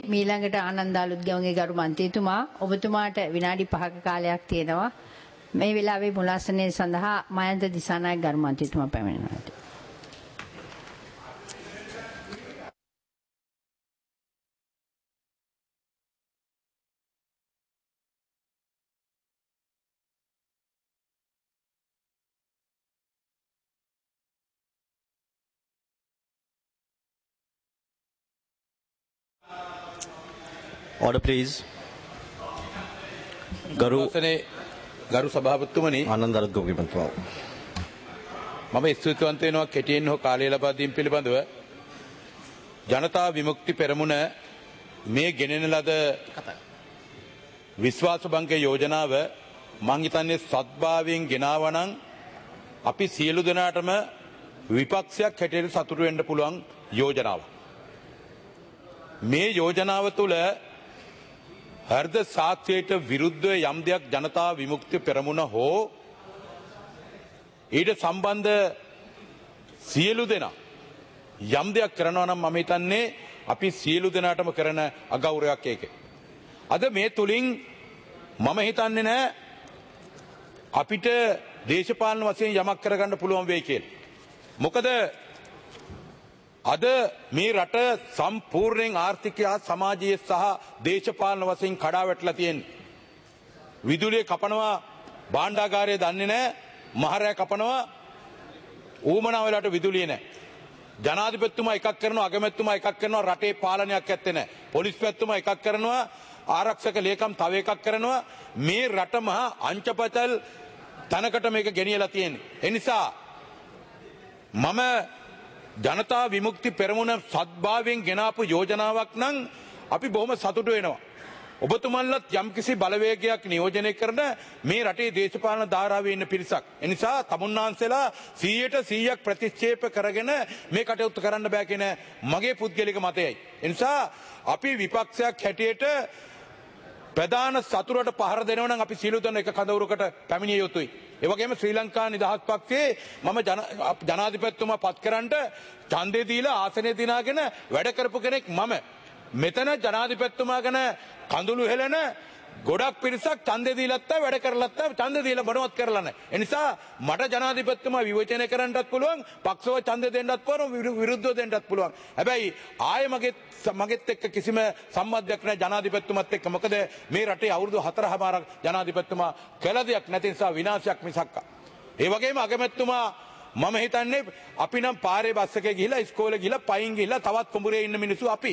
මීළඟට ආනන්ද අලුත්ගමගේ ගරු මන්ත්‍රීතුමා ඔබතුමාට විනාඩි 5ක කාලයක් තියෙනවා මේ වෙලාවේ මුලාසනයේ සඳහා මයන්ත දිසානායක ගරු මන්ත්‍රීතුමා පැමිණෙනවා. Order please. ගරු සභාපතිතුමනි ආනන්ද අලුත්ගමගේ මන්ත්‍රීතුමා. මම ස්තුතිවන්ත වෙනවා කෙටියෙන් හෝ කාලය ලබා දීම පිළිබඳව ජනතා විමුක්ති පෙරමුණ මේ ගෙනෙන ලද විශ්වාස භංග යෝජනාව මං හිතන්නේ සත්භාවයෙන් ගෙනාවනම් අපි සියලු දෙනාටම විපක්ෂයක් හැටියට සතුටු වෙන්න පුළුවන් යෝජනාවක්. මේ යෝජනාව තුළ හර්ද සාක්ෂියට විරුද්ධව යම් දෙයක් ජනතා විමුක්ති පෙරමුණ හෝ ඊට සම්බන්ධ සියලු දෙනා යම් දෙයක් කරනවා නම් මම හිතන්නේ අපි සියලු දෙනාටම කරන අගෞරවයක් ඒක. අද මේ තුලින් මම හිතන්නේ නෑ අපිට දේශපාලන වශයෙන් යමක් කරගන්න පුළුවන් වෙයි කියලා. මොකද අද මේ රට සම්පූර්ණයෙන් ආර්ථිකය සමාජීය සහ දේශපාලන වශයෙන් කඩා වැටලා තියෙන්නේ. විදුලිය කපනවා භාණ්ඩාගාරය දන්නේ නැහැ, මහරෑ කපනවා ඌමනා වෙලාවට විදුලිය නැහැ. ජනාධිපතිතුමා එකක් කරනවා, අගමැතිතුමා එකක් කරනවා, රටේ පාලනයක් ඇත්තේ නැහැ. පොලිස් පැතුමා එකක් කරනවා, ආරක්ෂක ලේකම් තව එකක් කරනවා. මේ රට මහා අංචපතල් තනකට මේක ගෙනියලා තියෙන්නේ. ඒ නිසා මම ජනතා විමුක්ති පෙරමුණ සත්භාවයෙන් ගෙනාපු යෝජනාවක් නම් අපි බොහොම සතුටු වෙනවා. ඔබතුමන්ලත් යම්කිසි බලවේගයක් නියෝජනය කරන මේ රටේ දේශපාලන ධාරාවේ ඉන්න පිරිසක්. ඒ නිසා තමුන්නාන්සලා 100% ප්‍රතික්ෂේප කරගෙන මේ කටයුතු කරන්න බෑ කියන මගේ පුද්ගලික මතයයි. ඒ නිසා අපි විපක්ෂයක් හැටියට ප්‍රධාන සතුරට පහර දෙනවා නම් අපි සියලු දෙනා එක කඳවුරකට පැමිණිය යුතුයි. ඒ වගේම ශ්‍රී ලංකා නිදහස් පක්ෂයේ මම ජනාධිපතිතුමා පත් කරන්නට ඡන්දේ දීලා ආසනය දිනාගෙන වැඩ කරපු කෙනෙක් මම. මෙතන ජනාධිපතිතුමා ගැන කඳුළු හෙලන ගොඩක් පිරිසක් ඡන්දේ දීලත් වැඩ කරලත් ඡන්ද දීලා බණවත් කරලා නැහැ. ඒ නිසා මට ජනාධිපතිතුමා විවේචනය කරන්නත් පුළුවන්, පක්ෂව ඡන්දේ දෙන්නත් පුළුවන්, විරුද්ධව දෙන්නත් පුළුවන්. හැබැයි ආයේ මගෙත් එක්ක කිසිම සම්බන්ධයක් නැහැ ජනාධිපතිතුමත් එක්ක. මොකද මේ රටේ අවුරුදු 4මාරක් ජනාධිපතිතුමා කළ දෙයක් නැති නිසා විනාශයක් මිසක්. ඒ වගේම අගමැතිතුමා මම හිතන්නේ අපි නම් පාරේ බස් එකේ ගිහිලා ඉස්කෝලේ ගිහිලා පයින් ගිහිලා තවත් කුඹුරේ ඉන්න මිනිස්සු අපි.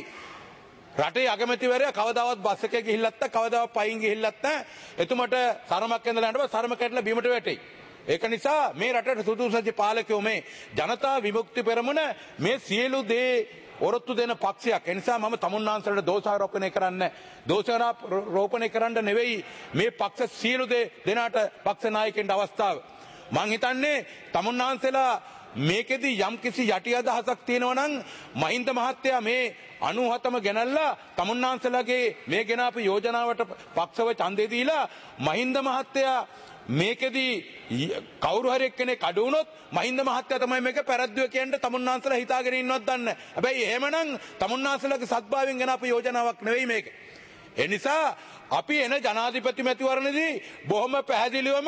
රටේ අගමැතිවරයා කවදාවත් බස් එකේ ගිහිල්ලත් නැහැ, කවදාවත් පයින් ගිහිල්ලත් නැහැ. එතුමට සරමක් ඇඳලා යනවා, සරම කැඩලා බිමට වැටෙයි. ඒක නිසා මේ රටට සුදුසුසති පාලකයෝ මේ ජනතා විමුක්ති පෙරමුණ මේ සියලු දේ ඔරොත්තු දෙන පක්ෂයක්. ඒ නිසා මම තමුන්නාන්සලට දෝෂාරෝපණය කරන්නේ දෝෂාරෝපණය කරන්න නෙවෙයි මේ පක්ෂ සියලු දෙනාට පක්ෂ නායකයන්ට අවස්ථාව. මං හිතන්නේ තමුන්නාන්සලා මේකෙදි යම් කිසි යටි අදහසක් තියෙනවා නම් මහින්ද මහත්තයා මේ 97ම ගෙනල්ලා තමුන්නාන්සලාගේ මේ ගෙනාපු යෝජනාවට පක්ෂව ඡන්දේ දීලා මහින්ද මහත්තයා මේකෙදි කවුරු හරි එක්කෙනෙක් අඩු වුණොත් මහින්ද මහත්තයා තමයි මේක පැරද්දුව කියන්න තමුන්නාන්සලා හිතාගෙන ඉන්නවත් දන්නේ නැහැ. හැබැයි එහෙමනම් තමුන්නාන්සලාගේ සත්භාවයෙන් ගෙනාපු යෝජනාවක් නෙවෙයි මේක. ඒ නිසා අපි එන ජනාධිපති මැතිවරණදී බොහොම පැහැදිලිවම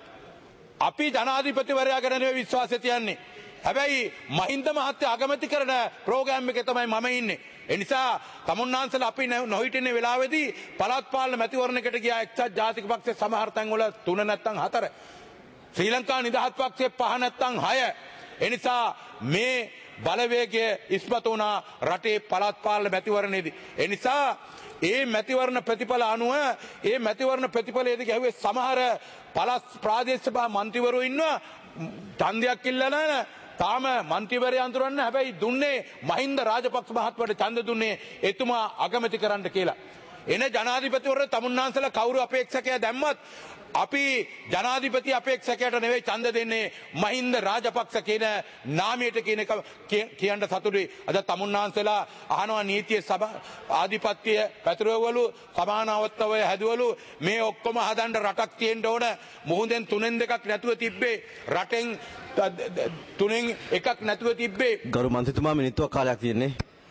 අපි ජනාධිපතිවරයා ගැන නෙවෙයි විශ්වාසය තියන්නේ. හැබැයි මහින්ද මහත්තයා අගමැති කරන ප්‍රෝග්‍රෑම් එකේ තමයි මම ඉන්නේ. ඒ නිසා තමුන්නාන්සලා අපි නොහිටින වෙලාවේදී පළාත් පාලන මැතිවරණයකට ගියා එක්සත් ජාතික පක්ෂයේ සමහර තැන්වල 3 නැත්නම් 4. ශ්‍රී ලංකා නිදහස් පක්ෂයේ 5 නැත්නම් 6. ඒ නිසා මේ බලවේගය ඉස්මතු වුණා රටේ පළාත් පාලන මැතිවරණයේදී. ඒ නිසා ඒ මැතිවරණ ප්‍රතිඵල අනුව ඒ මැතිවරණ ප්‍රතිඵලයේදී ගැහුවේ සමහර පළාත් ප්‍රාදේශ සභා මන්ත්‍රීවරු ඉන්නවා ඡන්දයක් ඉල්ලන තාම මන්ත්‍රීවරයා අඳුරන්න. හැබැයි දුන්නේ මහින්ද රාජපක්ෂ මහත්මයාට ඡන්ද දුන්නේ එතුමා අගමැති කරන්න කියලා. එන ජනාධිපතිවරු තමුන්නාන්සලා කවුරු අපේක්ෂකයා දැම්මත් අපි ජනාධිපති අපේක්ෂකයට නෙවෙයි ඡන්ද දෙන්නේ මහින්ද රාජපක්ෂ කියන නාමයට කියන එක කියන්න සතුටුයි. අද තමුන්නාන්සලා අහනවා නීතිය ආධිපත්‍ය පැතුරවලු සමානවත්වය හැදුවලු මේ ඔක්කොම හදන්න රටක් තියෙන්න ඕන. මුහුදෙන් 3න් 2ක් නැතුව තිබ්බේ, රටෙන් 3න් 1ක් නැතුව තිබ්බේ. ගරු මන්ත්‍රීතුමා මිනිත්තුවක් කාලයක් තියෙන්නේ.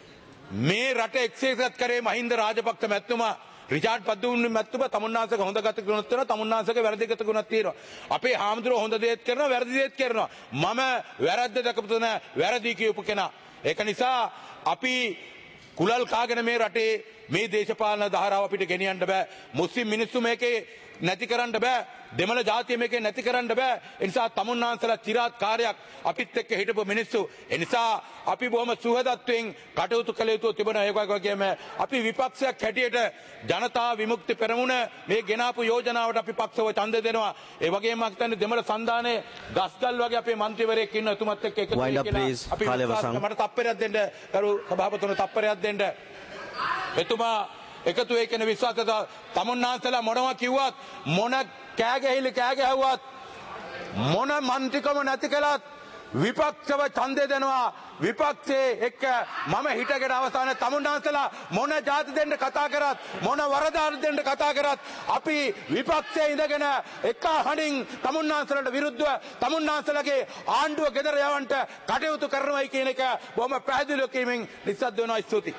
මේ රට එක්සේසත් කරේ මහින්ද රාජපක්ෂ මැතිතුමා රිචාඩ් පද්දුන් මැතිතුමා තමුන්නාසක හොඳ ගත ගුණත් තියෙනවා තමුන්නාසක වැරදි ගත ගුණත් තියෙනවා අපේ හාමුදුරුවෝ හොඳ දේත් කරනවා වැරදි දේත් කරනවා මම වැරද්ද දැකපු තැන වැරදි කියපු කෙනා ඒක නිසා අපි කුලල් කාගෙන මේ රටේ මේ දේශපාලන ධාරාව අපිට ගෙනියන්න බෑ මුස්ලිම් මිනිස්සු මේකේ නැති කරන්න බෑ දෙමළ ජාතිය මේකේ නැති කරන්න බෑ ඒ නිසා තමුන්නාන්සලා চিරාත් කාර්යයක් අපිත් එක්ක හිටපු මිනිස්සු ඒ නිසා අපි බොහොම සුහදත්වයෙන් කටයුතු කළ යුතු තිබුණා ඒක වගේම අපි විපක්ෂයක් හැටියට ජනතා විමුක්ති පෙරමුණ මේ ගෙනාපු යෝජනාවට අපි පක්ෂව ඡන්ද දෙනවා ඒ වගේම මම හිතන්නේ දෙමළ සංධානයේ ගස්ගල් වගේ අපේ മന്ത്രിවරයෙක් ඉන්න එතුමත් එක්ක එකතු වෙලා අපි මට තප්පරයක් දෙන්න කරු සභාපතිතුමා තප්පරයක් දෙන්න එතුමා එකතු වෙ කියන විශ්වාසත තමුන්නාන්සලා මොනවා කිව්වත් මොන කෑ ගැහුවත් මොන මන්ත්‍රිකම නැති කළත් විපක්ෂව ඡන්දය දෙනවා විපක්ෂයේ එක්ක මම හිටගෙන අවසානයේ තමුන්නාන්සලා මොන જાති දෙන්න කතා කරත් මොන වරදාන දෙන්න කතා කරත් අපි විපක්ෂයේ ඉඳගෙන එක හණින් තමුන්නාන්සලට විරුද්ධව තමුන්නාන්සලගේ ආණ්ඩුව ගෙදර යවන්න කටයුතු කරනවායි කියන එක බොහොම පැහැදිලිව කියමින් නිස්සද්ද වෙනවා ස්තුතියි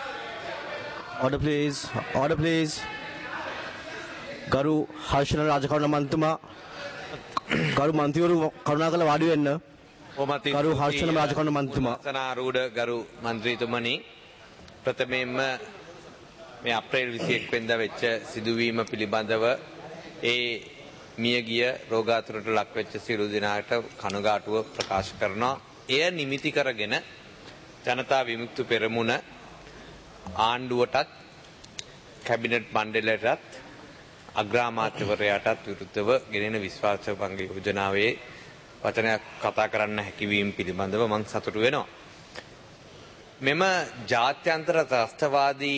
Order please. Order please. Garu Harshana Rajakona Mantuma. Garu Mantiuru Karunakala වාඩි වෙන්න. Garu Harshana Rajakona Mantuma. සනාරූඪ ගරු මන්ත්‍රීතුමනි ප්‍රථමයෙන්ම මේ අප්‍රේල් 21 වෙනිදා වෙච්ච සිදුවීම පිළිබඳව ඒ මියගිය රෝගාතුරට ලක් වෙච්ච සියලු දෙනාට කනගාටුව ප්‍රකාශ කරනවා. එය නිමිති කරගෙන ජනතා විමුක්ති පෙරමුණ ආණ්ඩුවටත් කැබිනට් මණ්ඩලයටත් අග්‍රාමාත්‍යවරයාටත් විරුද්ධව ගෙනෙන විශ්වාස භංග යෝජනාවේ වචනයක් කතා කරන්න හැකියවීම පිළිබඳව මම සතුටු වෙනවා. මෙම ජාත්‍යන්තර ත්‍රස්තවාදී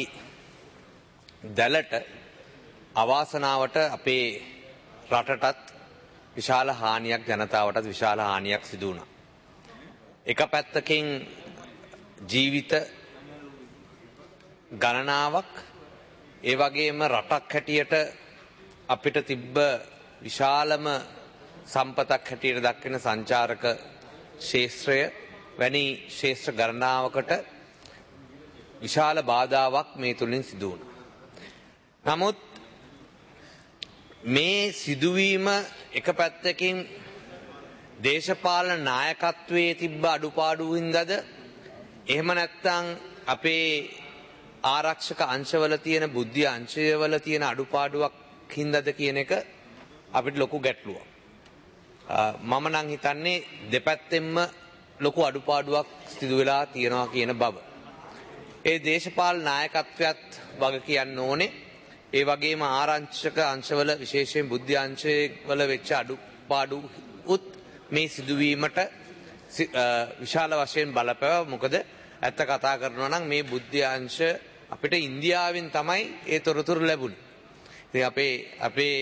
දලට අවාසනාවට අපේ රටටත් විශාල හානියක් ජනතාවටත් විශාල හානියක් සිදු වුණා. එක පැත්තකින් ජීවිත ගණනාවක් ඒ වගේම රටක් හැටියට අපිට තිබ්බ විශාලම සම්පතක් හැටියට දක්වන සංචාරක ශේත්‍රය වැනි ශේත්‍ර ගණනාවකට විශාල බාධාවක් මේ තුලින් සිදු වුණා. නමුත් මේ සිදුවීම එක පැත්තකින් දේශපාලන නායකත්වයේ තිබ්බ අඩුපාඩු හින්දාද එහෙම නැත්නම් අපේ ආරක්ෂක අංශවල තියෙන බුද්ධි අංශවල තියෙන අඩුපාඩුවක් හින්දාද කියන එක අපිට ලොකු ගැටලුවක්. මම නම් හිතන්නේ දෙපැත්තෙන්ම ලොකු අඩුපාඩුවක් සිදු වෙලා තියෙනවා කියන බව. ඒ දේශපාලන නායකත්වයත් වග කියන්න ඕනේ. ඒ වගේම ආරක්ෂක අංශවල විශේෂයෙන් බුද්ධි අංශවල වෙච්ච අඩුපාඩු උත් මේ සිදුවීමට විශාල වශයෙන් බලපෑවා. මොකද ඇත්ත කතා කරනවා නම් මේ බුද්ධි අංශ අපිට ඉන්දියාවෙන් තමයි ඒ තොරතුරු ලැබුණේ. ඉතින් අපේ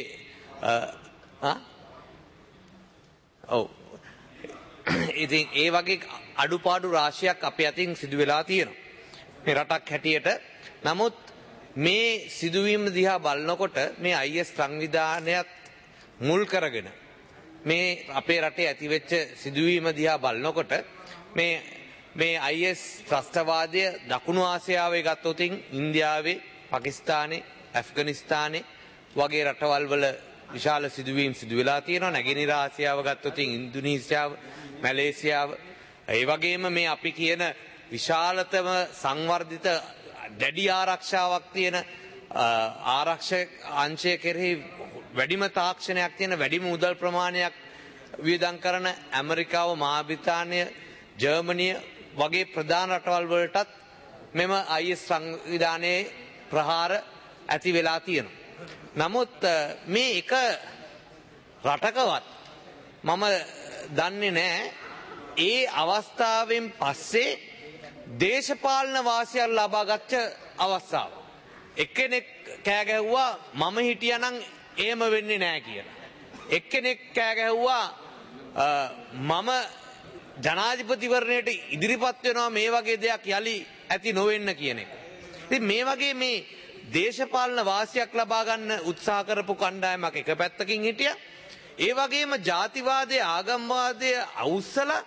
ඉතින් ඒ වගේ අඩුපාඩු රාශියක් අපේ අතින් සිදු වෙලා තියෙනවා. මේ රටක් හැටියට. නමුත් මේ සිදුවීම දිහා බලනකොට මේ IS සංවිධානයත් මුල් කරගෙන මේ අපේ රටේ ඇතිවෙච්ච සිදුවීම දිහා බලනකොට මේ IS ත්‍රස්තවාදය දකුණු ආසියාවේ ගත්තොතින් ඉන්දියාවේ, පාකිස්තානේ, ඇෆ්ගනිස්තානේ වගේ රටවල් වල විශාල සිදුවීම් සිදු වෙලා තියෙනවා. නැගෙනහිර ආසියාව ගත්තොතින් ඉන්දුනීසියාව, මැලේසියාව, ඒ වගේම මේ අපි කියන විශාලතම සංවර්ධිත දැඩි ආරක්ෂාවක් තියෙන ආරක්ෂක අංශය කෙරෙහි වැඩිම තාක්ෂණයක් තියෙන වැඩිම මුදල් ප්‍රමාණයක් වියදම් කරන ඇමරිකාව, මහා බ්‍රිතාන්‍ය, ජර්මනිය වගේ ප්‍රධාන රටවල් වලටත් මෙම IS සංවිධානයේ ප්‍රහාර ඇති වෙලා තියෙනවා. නමුත් මේ එක රටකවත් මම දන්නේ නැහැ ඒ අවස්ථාවෙන් පස්සේ දේශපාලන වාසියක් ලබාගත් අවස්ථාව. එක්කෙනෙක් කෑ ගැහුවා මම හිටියානම් එහෙම වෙන්නේ නැහැ කියලා. එක්කෙනෙක් කෑ ගැහුවා මම ජනාධිපතිවරණයට ඉදිරිපත් වෙනවා මේ වගේ දෙයක් යලි ඇති නොවෙන්න කියන එක. ඉතින් මේ වගේ මේ දේශපාලන වාසියක් ලබා ගන්න උත්සාහ කරපු කණ්ඩායමක් එක පැත්තකින් හිටියා. ඒ වගේම ජාතිවාදයේ ආගම්වාදයේ අවුස්සලා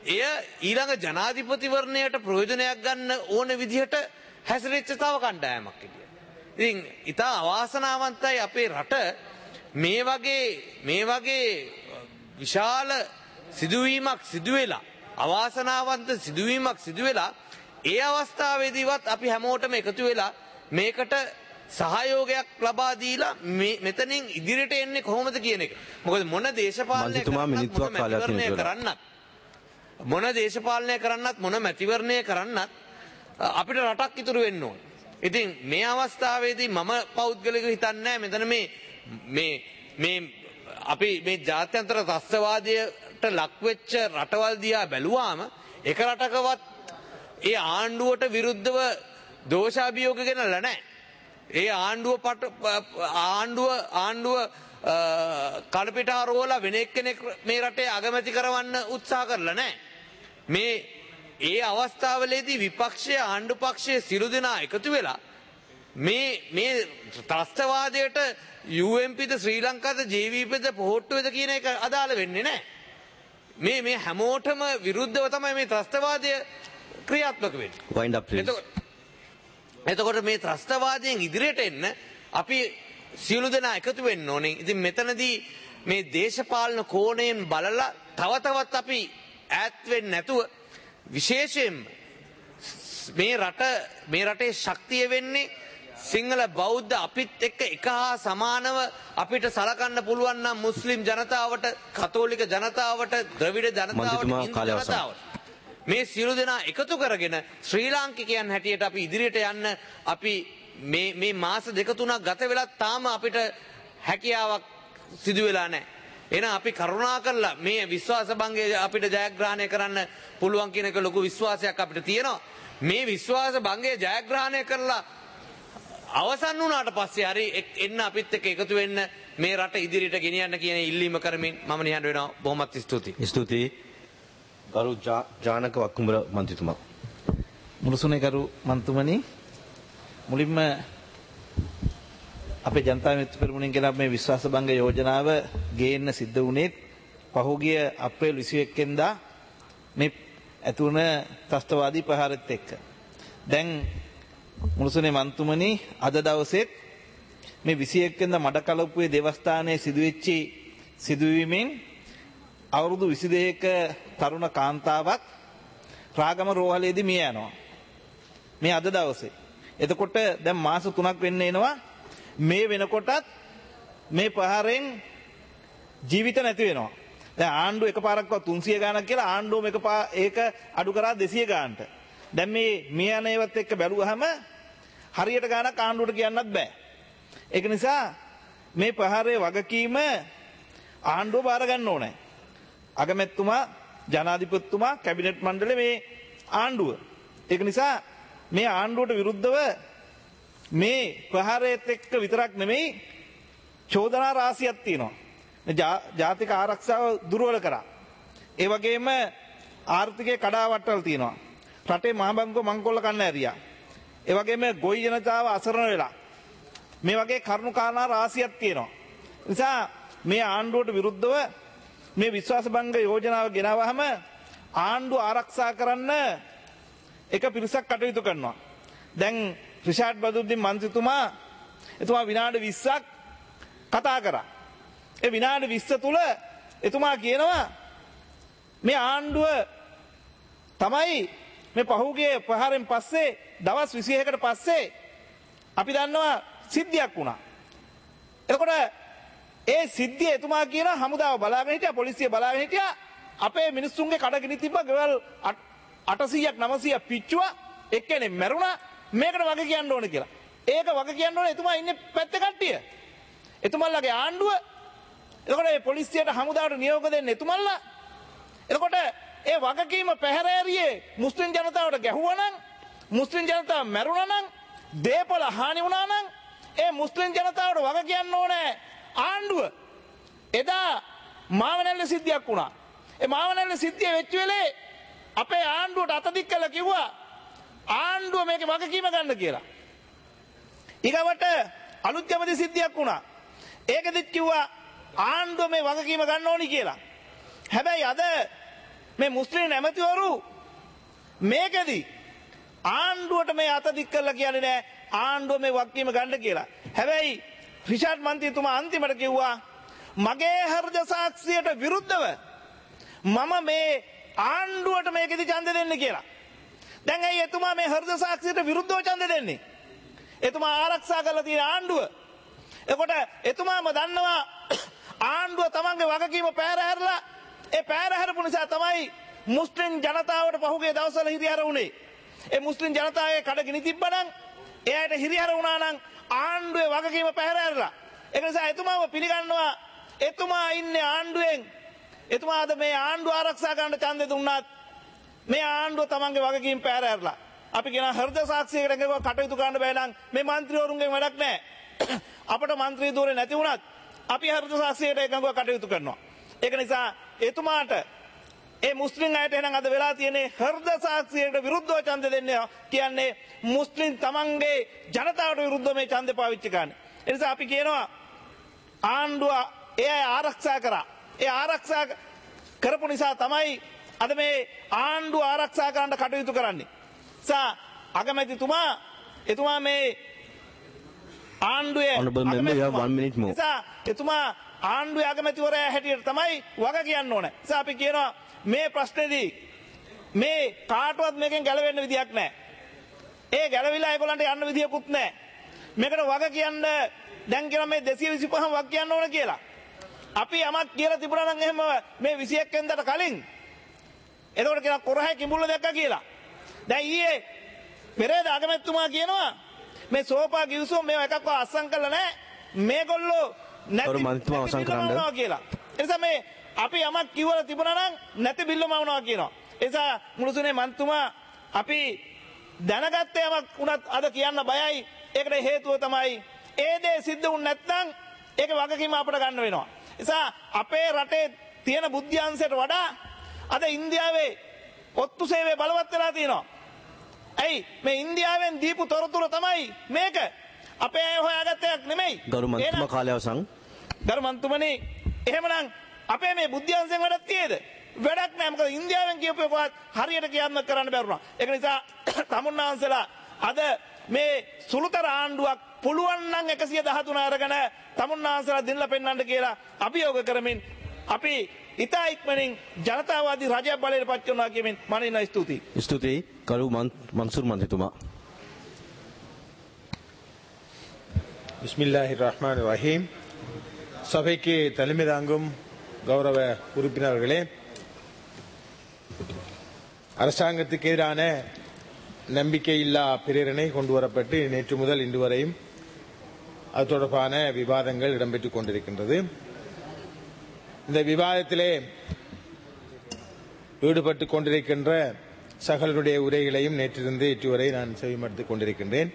එය ඊළඟ ජනාධිපතිවරණයට ප්‍රයෝජනයක් ගන්න ඕන විදිහට හැසිරෙච්ච තව කණ්ඩායමක් හිටියා. ඉතින් ඉතා අවාසනාවන්තයි අපේ රට මේ වගේ විශාල සිදුවීමක් සිදුවෙලා අවාසනාවන්ත සිදුවීමක් සිදුවෙලා ඒ අවස්ථාවේදීවත් අපි හැමෝටම එකතු වෙලා මේකට සහයෝගයක් ලබා දීලා මෙතනින් ඉදිරියට එන්නේ කොහොමද කියන එක. මොකද මොන දේශපාලනය කරන්නත් මොන මැතිවරණය කරන්නත් අපිට රටක් ඉතුරු වෙන්න ඕන. ඉතින් මේ අවස්ථාවේදී මම පෞද්ගලිකව හිතන්නේ මෙතන මේ අපි මේ ජාත්‍යන්තර ත්‍රස්තවාදයට ලක්වෙච්ච රටවල් දිහා බැලුවාම එක රටකවත් ඒ ආණ්ඩුවට විරුද්ධව දෝෂාභියෝග ගෙනල්ලා නැහැ. ඒ ආණ්ඩුව කඩපිටාරෝලා වෙන එක්කෙනෙක් මේ රටේ අගමැති කරවන්න උත්සාහ කරලා නැහැ. ඒ අවස්ථාවලේදී විපක්ෂය ආණ්ඩු පක්ෂයේ සියලු දෙනා එකතු වෙලා මේ ත්‍රස්තවාදයට UMPද ශ්‍රී ලංකාද JVPද පොහොට්ටුවද කියන එක අදාළ වෙන්නේ නැහැ. මේ හැමෝටම විරුද්ධව තමයි මේ ත්‍රස්තවාදය ක්‍රියාත්මක වෙන්නේ. Wind up please. එතකොට මේ ත්‍රස්තවාදයෙන් ඉදිරියට එන්න අපි සියලු දෙනා එකතු වෙන්න ඕනේ. ඉතින් මෙතනදී මේ දේශපාලන කෝණයෙන් බලලා තව තවත් අපි ඈත් වෙන්නේ නැතුව විශේෂයෙන් මේ රටේ ශක්තිය වෙන්නේ සිංහල බෞද්ධ අපිත් එක්ක එක හා සමානව අපිට සලකන්න පුළුවන් නම් මුස්ලිම් ජනතාවට, කතෝලික ජනතාවට, ද්‍රවිඩ ජනතාවට, හින්දු ජනතාවට මේ සියලු දෙනා එකතු කරගෙන ශ්‍රී ලාංකිකයන් හැටියට අපි ඉදිරියට යන්න අපි මේ මාස දෙක තුනක් ගත වෙලා තාම අපිට හැකියාවක් සිදු වෙලා නැහැ. එහෙනම් අපි කරුණා කරලා මේ විශ්වාස භංගය අපිට ජයග්‍රහණය කරන්න පුළුවන් කියන එක ලොකු විශ්වාසයක් අපිට තියෙනවා. මේ විශ්වාස භංගය ජයග්‍රහණය කරලා අවසන් වුණාට පස්සේ හරි එන්න අපිත් එක්ක එකතු වෙන්න මේ රට ඉදිරියට ගෙනියන්න කියන ඉල්ලීම කරමින් මම නිහඬ වෙනවා. බොහොමත් ස්තුතියි. ස්තුතියි. ගරු ජානක වක්කුඹර මන්ත්‍රීතුමා. මුළුසුනේ ගරු මන්තුමනි, මුලින්ම අපේ ජනතා මිත්‍ර පෙරමුණෙන් ගෙනාව මේ විශ්වාස භංග යෝජනාව ගේන්න සිද්ධ වුණේ පහුගිය අප්‍රේල් 21 වෙනිදා මේ ඇතුණ ත්‍රස්තවාදී ප්‍රහාරෙත් එක්ක. දැන් මුළුසුනේ මන්තුමනි, අද දවසේත් මේ 21 වෙනිදා මඩකලපුවේ දේවස්ථානයේ සිදුවෙච්ච සිදුවීමෙන් අවුරුදු 22ක තරුණ කාන්තාවක් රාගම රෝහලේදී මිය යනවා. මේ අද දවසේ. එතකොට දැන් මාස 3ක් වෙන්න එනවා. මේ වෙනකොටත් මේ ප්‍රහාරයෙන් ජීවිත නැති වෙනවා. දැන් ආණ්ඩුව එකපාරක්වත් 300 ගාණක් කියලා ආණ්ඩුවම ඒක අඩු කරා 200 ගාණට. දැන් මේ මිය යන ඒවත් එක්ක බැලුවහම හරියට ගාණක් ආණ්ඩුවට කියන්නත් බෑ. ඒක නිසා මේ ප්‍රහාරයේ වගකීම ආණ්ඩුව බාර ගන්න ඕනේ. අගමැතිතුමා, ජනාධිපතිතුමා, කැබිනට් මණ්ඩලය, මේ ආණ්ඩුව. ඒක නිසා මේ ආණ්ඩුවට විරුද්ධව මේ ප්‍රහාරයත් එක්ක විතරක් නෙමෙයි චෝදනා රාශියක් තියෙනවා. ජාතික ආරක්ෂාව දුර්වල කරා. ඒ වගේම ආර්ථිකයේ කඩාවැටවල් තියෙනවා. රටේ මහ බැංකුව මංකොල්ල කන්න ඇරියා. ඒ වගේම ගොවි ජනතාව අසරණ වෙලා. මේ වගේ කරුණු කාරණා රාශියක් තියෙනවා. නිසා මේ ආණ්ඩුවට විරුද්ධව මේ විශ්වාස භංග යෝජනාව ගෙනාවහම ආණ්ඩුව ආරක්ෂා කරන්න එක පිරිසක් කටයුතු කරනවා. දැන් රිෂාඩ් බදුද්දීන් මන්ත්‍රීතුමා එතුමා විනාඩි 20ක් කතා කරා. ඒ විනාඩි 20 තුල එතුමා කියනවා මේ ආණ්ඩුව තමයි මේ පහුගිය ප්‍රහාරයෙන් පස්සේ දවස් 21කට පස්සේ අපි දන්නවා සිද්ධියක් වුණා. එතකොට ඒ සිද්ධිය එතුමා කියන හමුදාව බලාගෙන හිටියා, පොලිසිය බලාගෙන හිටියා. අපේ මිනිස්සුන්ගේ කඩගිනි තිබ්බ ගෙවල් 800ක් 900ක් පිච්චුවා, එක්කෙනෙක් මැරුණා. මේකට වගේ කියන්න ඕනේ කියලා. ඒක වගේ කියන්න ඕනේ එතුමා ඉන්නේ පැත්තේ කට්ටිය. එතුමල්ලාගේ ආණ්ඩුව. එතකොට මේ පොලිසියට හමුදාවට නියෝග දෙන්නේ එතුමල්ලා. එතකොට ඒ වගකීම පැහැර ඇරියේ මුස්ලිම් ජනතාවට ගැහුවා නම්, මුස්ලිම් ජනතාව මැරුණා නම්, දේපොළ හානි වුණා නම් ඒ මුස්ලිම් ජනතාවට වග කියන්න ඕනේ ආණ්ඩුව. එදා මාවනැල්ල සිද්ධියක් වුණා. ඒ මාවනැල්ල සිද්ධිය වෙච්ච වෙලේ අපේ ආණ්ඩුවට අතදික් කළා කිව්වා ආණ්ඩුව මේකේ වගකීම ගන්න කියලා. ඊගවට අලුත් යමදී සිද්ධියක් වුණා. ඒකෙදිත් කිව්වා ආණ්ඩුව මේ වගකීම ගන්න ඕනි කියලා. හැබැයි අද මේ මුස්ලිම් ඇමතිවරු මේකෙදි ආණ්ඩුවට මේ අත දික් කරලා කියන්නේ නෑ ආණ්ඩුව මේ වගකීම ගන්න කියලා. හැබැයි රිෂාඩ් මන්ත්‍රීතුමා අන්තිමට කිව්වා මගේ හර්ජ සාක්ෂියට විරුද්ධව මම මේ ආණ්ඩුවට මේකෙදි ඡන්ද දෙන්න කියලා. දැන් ඇයි එතුමා මේ හර්ජ සාක්ෂියට විරුද්ධව ඡන්ද දෙන්නේ? එතුමා ආරක්ෂා කරලා තියෙන ආණ්ඩුව. එතකොට එතුමාම දන්නවා ආණ්ඩුව තමන්ගේ වගකීම පැහැරහැරලා ඒ පැහැරහැරපු නිසා තමයි මුස්ලිම් ජනතාවට පහුගිය දවස්වල හිරිහැර වුණේ. ඒ මුස්ලිම් ජනතාවගේ කඩගිනි තිබ්බනම් එයාට හිරිහැර වුණා නම් ආණ්ඩුවේ වගකීම පැහැරහැරලා. ඒක නිසා එතුමාම පිළිගන්නවා එතුමා ඉන්නේ ආණ්ඩුවෙන්. එතුමාද මේ ආණ්ඩුව ආරක්ෂා කරන්න ඡන්දෙ දුන්නාත් මේ ආණ්ඩුව තමන්ගේ වගකීම් පැහැරහැරලා. අපි කියන හෘද සාක්ෂියකට කටයුතු කරන්න බෑ නම් මේ മന്ത്രിවරුන්ගෙන් වැඩක් නැහැ. අපට മന്ത്രി ධූරේ නැති වුණත් අපි හෘද සාක්ෂියකට එකඟව කටයුතු කරනවා. ඒක නිසා එතුමාට ඒ මුස්ලිම් අයට එහෙනම් අද වෙලා තියෙන්නේ හෘද සාක්ෂියට විරුද්ධව ඡන්ද දෙන්නේ කියන්නේ මුස්ලිම් තමන්ගේ ජනතාවට විරුද්ධව මේ ඡන්දේ පාවිච්චි කරන්නේ. ඒ නිසා අපි කියනවා ආණ්ඩුව ඒ ආරක්ෂා කරා. ඒ ආරක්ෂා කරපු නිසා තමයි අද මේ ආණ්ඩුව ආරක්ෂා කරන්න කටයුතු කරන්නේ. අගමැතිතුමා එතුමා මේ ආණ්ඩුවේ එතුමා ආණ්ඩුවේ අගමැතිවරයා හැටියට තමයි වග කියන්න ඕනේ. නිසා අපි කියනවා මේ ප්‍රශ්නේදී මේ කාටවත් මේකෙන් ගැලවෙන්න විදියක් නැහැ. ඒ ගැලවිලා ඒගොල්ලන්ට යන්න විදියකුත් නැහැ. මේකට වග කියන්න දැන් කියන මේ 225ම වග කියන්න ඕන කියලා. අපි යමක් කියලා තිබුණා නම් එහෙම මේ 21 වෙනිදාට කලින් එතකොට කියන කොරහේ කිඹුල්ල දැක්කා කියලා. දැන් ඊයේ පෙරේද අගමැතිතුමා කියනවා මේ සෝපා ගිවිසුම මේව එකක්ව අස්සම් කරලා නැහැ. මේගොල්ලෝ නැති මන්ත්‍රීතුමා අවසන් කරනවා කියලා. ඒ නිසා මේ අපි යමක් කිව්වලා තිබුණා නම් නැති බිල්ලම වුණා කියනවා. ඒ නිසා මුළුසුනේ මන්ත්‍රීතුමා අපි දැනගත්ත යමක් උනත් අද කියන්න බයයි. ඒකට හේතුව තමයි ඒ දේ සිද්ධ වුනේ නැත්නම් ඒක වගකීම අපිට ගන්න වෙනවා. ඒ නිසා අපේ රටේ තියෙන බුද්ධ්‍යංශයට වඩා අද ඉන්දියාවේ ඔත්තු සේවය බලවත් වෙලා තියෙනවා. ඇයි මේ ඉන්දියාවෙන් දීපු තොරතුරු තමයි මේක. අපේ අය හොයාගත්ත එකක් නෙමෙයි. ගරු මන්ත්‍රීතුමා කාලය අවසන්. ගරු මන්ත්‍රීතුමනි එහෙමනම් අපේ මේ බුද්ධ්‍යංශයෙන් වැඩක් තියේද? වැඩක් නැහැ. මොකද ඉන්දියාවෙන් කියපු එකවත් හරියට කියන්න කරන්න බැරුණා. ඒක නිසා තමුන්නාන්සලා අද මේ සුළුතර ආණ්ඩුවක් පුළුවන් නම් 113 අරගෙන තමුන්නාන්සලා දිනලා පෙන්නන්න කියලා අභියෝග කරමින් අපි ඉතා ඉක්මනින් ජනතාවාදී රජයක් බලයට පත් කරනවා කියමින් මම ඉන්න ස්තුතියි. ස්තුතියි කරු මන්සූර් මන්ත්‍රීතුමා. பிஸ்மில்லாஹிர் ரஹ்மான் ரஹீம். சபைக்கு தலைமை தாங்கும் கௌரவ உறுப்பினர்களே, அரசாங்கத்துக்கு எதிரான நம்பிக்கையில்லா பிரேரணை கொண்டு வரப்பட்டு நேற்று முதல் இன்று வரையும் அது தொடர்பான விவாதங்கள் இடம்பெற்றுக் கொண்டிருக்கின்றது. இந்த விவாதத்திலே ஈடுபட்டு கொண்டிருக்கின்ற சகலருடைய உரைகளையும் நேற்றிலிருந்து இன்று வரை நான் செவிமடுத்துக் கொண்டிருக்கின்றேன்.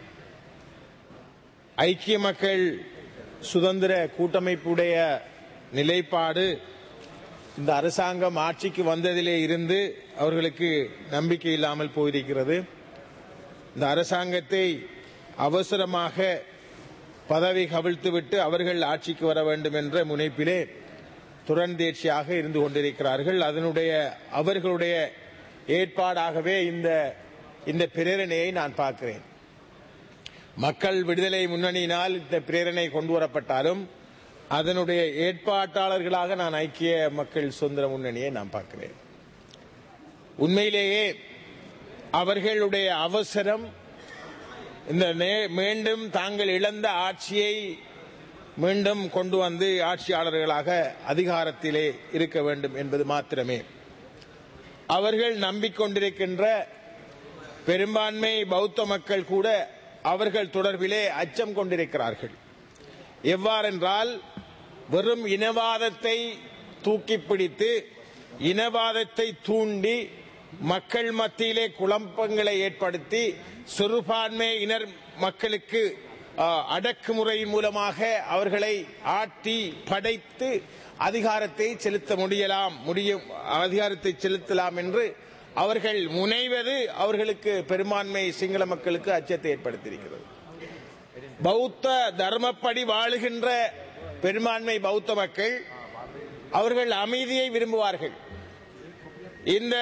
ஐக்கிய மக்கள் சுதந்திர கூட்டமைப்புடைய நிலைப்பாடு இந்த அரசாங்கம் ஆட்சிக்கு வந்ததிலே இருந்து அவர்களுக்கு நம்பிக்கை இல்லாமல் போயிருக்கிறது. இந்த அரசாங்கத்தை அவசரமாக பதவி கவிழ்த்துவிட்டு அவர்கள் ஆட்சிக்கு வர வேண்டும் என்ற முனைப்பிலே தொடர்ந்தேர்ச்சியாக இருந்து கொண்டிருக்கிறார்கள். அதனுடைய அவர்களுடைய ஏற்பாடாகவே இந்த பிரேரணையை நான் பார்க்கிறேன். மக்கள் விடுதலை முன்னணியினால் இந்த பிரேரணை கொண்டு வரப்பட்டாலும் அதனுடைய ஏற்பாட்டாளர்களாக நான் ஐக்கிய மக்கள் சுதந்திர முன்னணியை நான் பார்க்கிறேன். உண்மையிலேயே அவர்களுடைய அவசரம் இந்த மீண்டும் தாங்கள் இழந்த ஆட்சியை மீண்டும் கொண்டு வந்து ஆட்சியாளர்களாக அதிகாரத்திலே இருக்க வேண்டும் என்பது மாத்திரமே. அவர்கள் நம்பிக்கொண்டிருக்கின்ற பெரும்பான்மை பௌத்த மக்கள் கூட அவர்கள் தொடர்பிலே அச்சம் கொண்டிருக்கிறார்கள். எவ்வாறென்றால் வெறும் இனவாதத்தை தூக்கி பிடித்து இனவாதத்தை தூண்டி மக்கள் மத்தியிலே குழப்பங்களை ஏற்படுத்தி சிறுபான்மையினர் மக்களுக்கு அடக்குமுறையின் மூலமாக அவர்களை ஆட்டி படைத்து அதிகாரத்தை செலுத்தலாம் என்று அவர்கள் முனைவது அவர்களுக்கு பெரும்பான்மை சிங்கள மக்களுக்கு அச்சத்தை ஏற்படுத்தியிருக்கிறது. பௌத்த தர்மப்படி வாழுகின்ற பெரும்பான்மை பௌத்த மக்கள் அவர்கள் அமைதியை விரும்புவார்கள். இந்த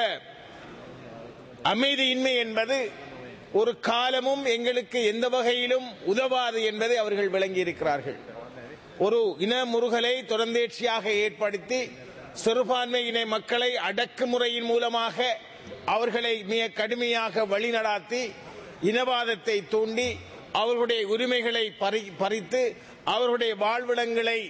அமைதியின்மை என்பது ஒரு காலமும் எங்களுக்கு எந்த வகையிலும் உதவாது என்பதை அவர்கள் விளங்கியிருக்கிறார்கள். ஒரு இன முறுகலை தொடர்ந்தேர்ச்சியாக ஏற்படுத்தி சிறுபான்மை இன மக்களை அடக்குமுறையின் மூலமாக அவர்களை மிக கடுமையாக வழிநடாத்தி இனவாதத்தை தூண்டி அவர்களுடைய உரிமைகளை பறித்து அவர்களுடைய வாழ்விடங்களை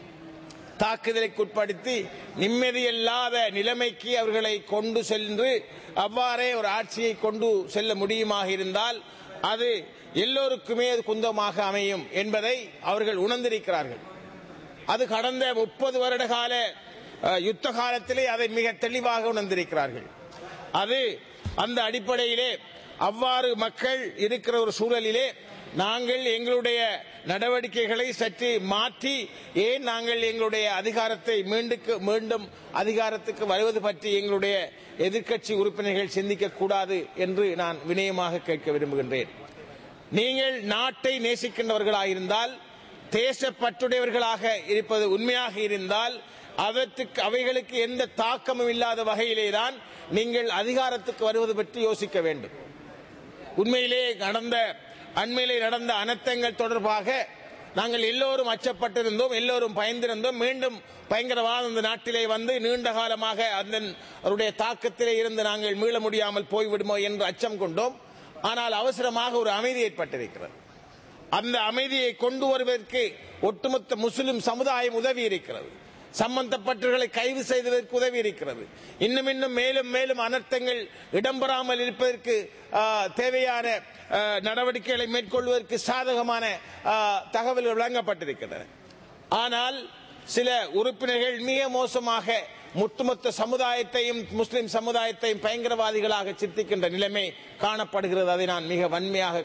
தாக்குதலுக்குட்படுத்தி நிம்மதியில்லாத நிலைமைக்கு அவர்களை கொண்டு சென்று அவ்வாறே ஒரு ஆட்சியை கொண்டு செல்ல முடியுமாக இருந்தால் அது எல்லோருக்குமே அது குந்தமாக அமையும் என்பதை அவர்கள் உணர்ந்திருக்கிறார்கள். அது கடந்த 30 வருட கால யுத்த காலத்திலே அதை மிக தெளிவாக உணர்ந்திருக்கிறார்கள். அது அந்த அடிப்படையிலே அவ்வாறு மக்கள் இருக்கிற ஒரு சூழலிலே நாங்கள் எங்களுடைய நடவடிக்கைகளை சற்று மாற்றி ஏன் நாங்கள் எங்களுடைய அதிகாரத்தை மீண்டும் அதிகாரத்துக்கு வருவது பற்றி எங்களுடைய எதிர்க்கட்சி உறுப்பினர்கள் சிந்திக்க கூடாது என்று நான் வினயமாக கேட்க விரும்புகின்றேன். நீங்கள் நாட்டை நேசிக்கின்றவர்களாயிருந்தால் தேசப்பற்றுடையவர்களாக இருப்பது உண்மையாக இருந்தால் அவைகளுக்கு எந்த தாக்கமும் இல்லாத வகையிலேதான் நீங்கள் அதிகாரத்துக்கு வருவது பற்றி யோசிக்க வேண்டும். உண்மையிலே அண்மையிலே நடந்த அனர்த்தங்கள் தொடர்பாக நாங்கள் எல்லோரும் அச்சப்பட்டிருந்தோம், எல்லோரும் பயந்திருந்தோம். மீண்டும் பயங்கரவாதம் இந்த நாட்டிலே வந்து நீண்ட காலமாக அதனுடைய தாக்கத்திலே இருந்து நாங்கள் மீள முடியாமல் போய்விடுமோ என்று அச்சம் கொண்டோம். ஆனால் அவசரமாக ஒரு அமைதி ஏற்பட்டிருக்கிறது. அந்த அமைதியை கொண்டு வருவதற்கு ஒட்டுமொத்த முஸ்லிம் சமுதாயம் உதவி இருக்கிறது. சம்பந்தப்பட்டவர்களை கைது செய்வதற்கு உதவி இருக்கிறது. இன்னும் மேலும் அனர்த்தங்கள் இடம்பெறாமல் இருப்பதற்கு தேவையான நடவடிக்கைகளை மேற்கொள்வதற்கு சாதகமான தகவல்கள் வழங்கப்பட்டிருக்கின்றன. ஆனால் சில உறுப்பினர்கள் மிக மோசமாக ஒட்டுமொத்த சமுதாயத்தையும் முஸ்லிம் சமுதாயத்தையும் பயங்கரவாதிகளாக சித்திக்கின்ற நிலைமை காணப்படுகிறது. அதை நான் மிக வன்மையாக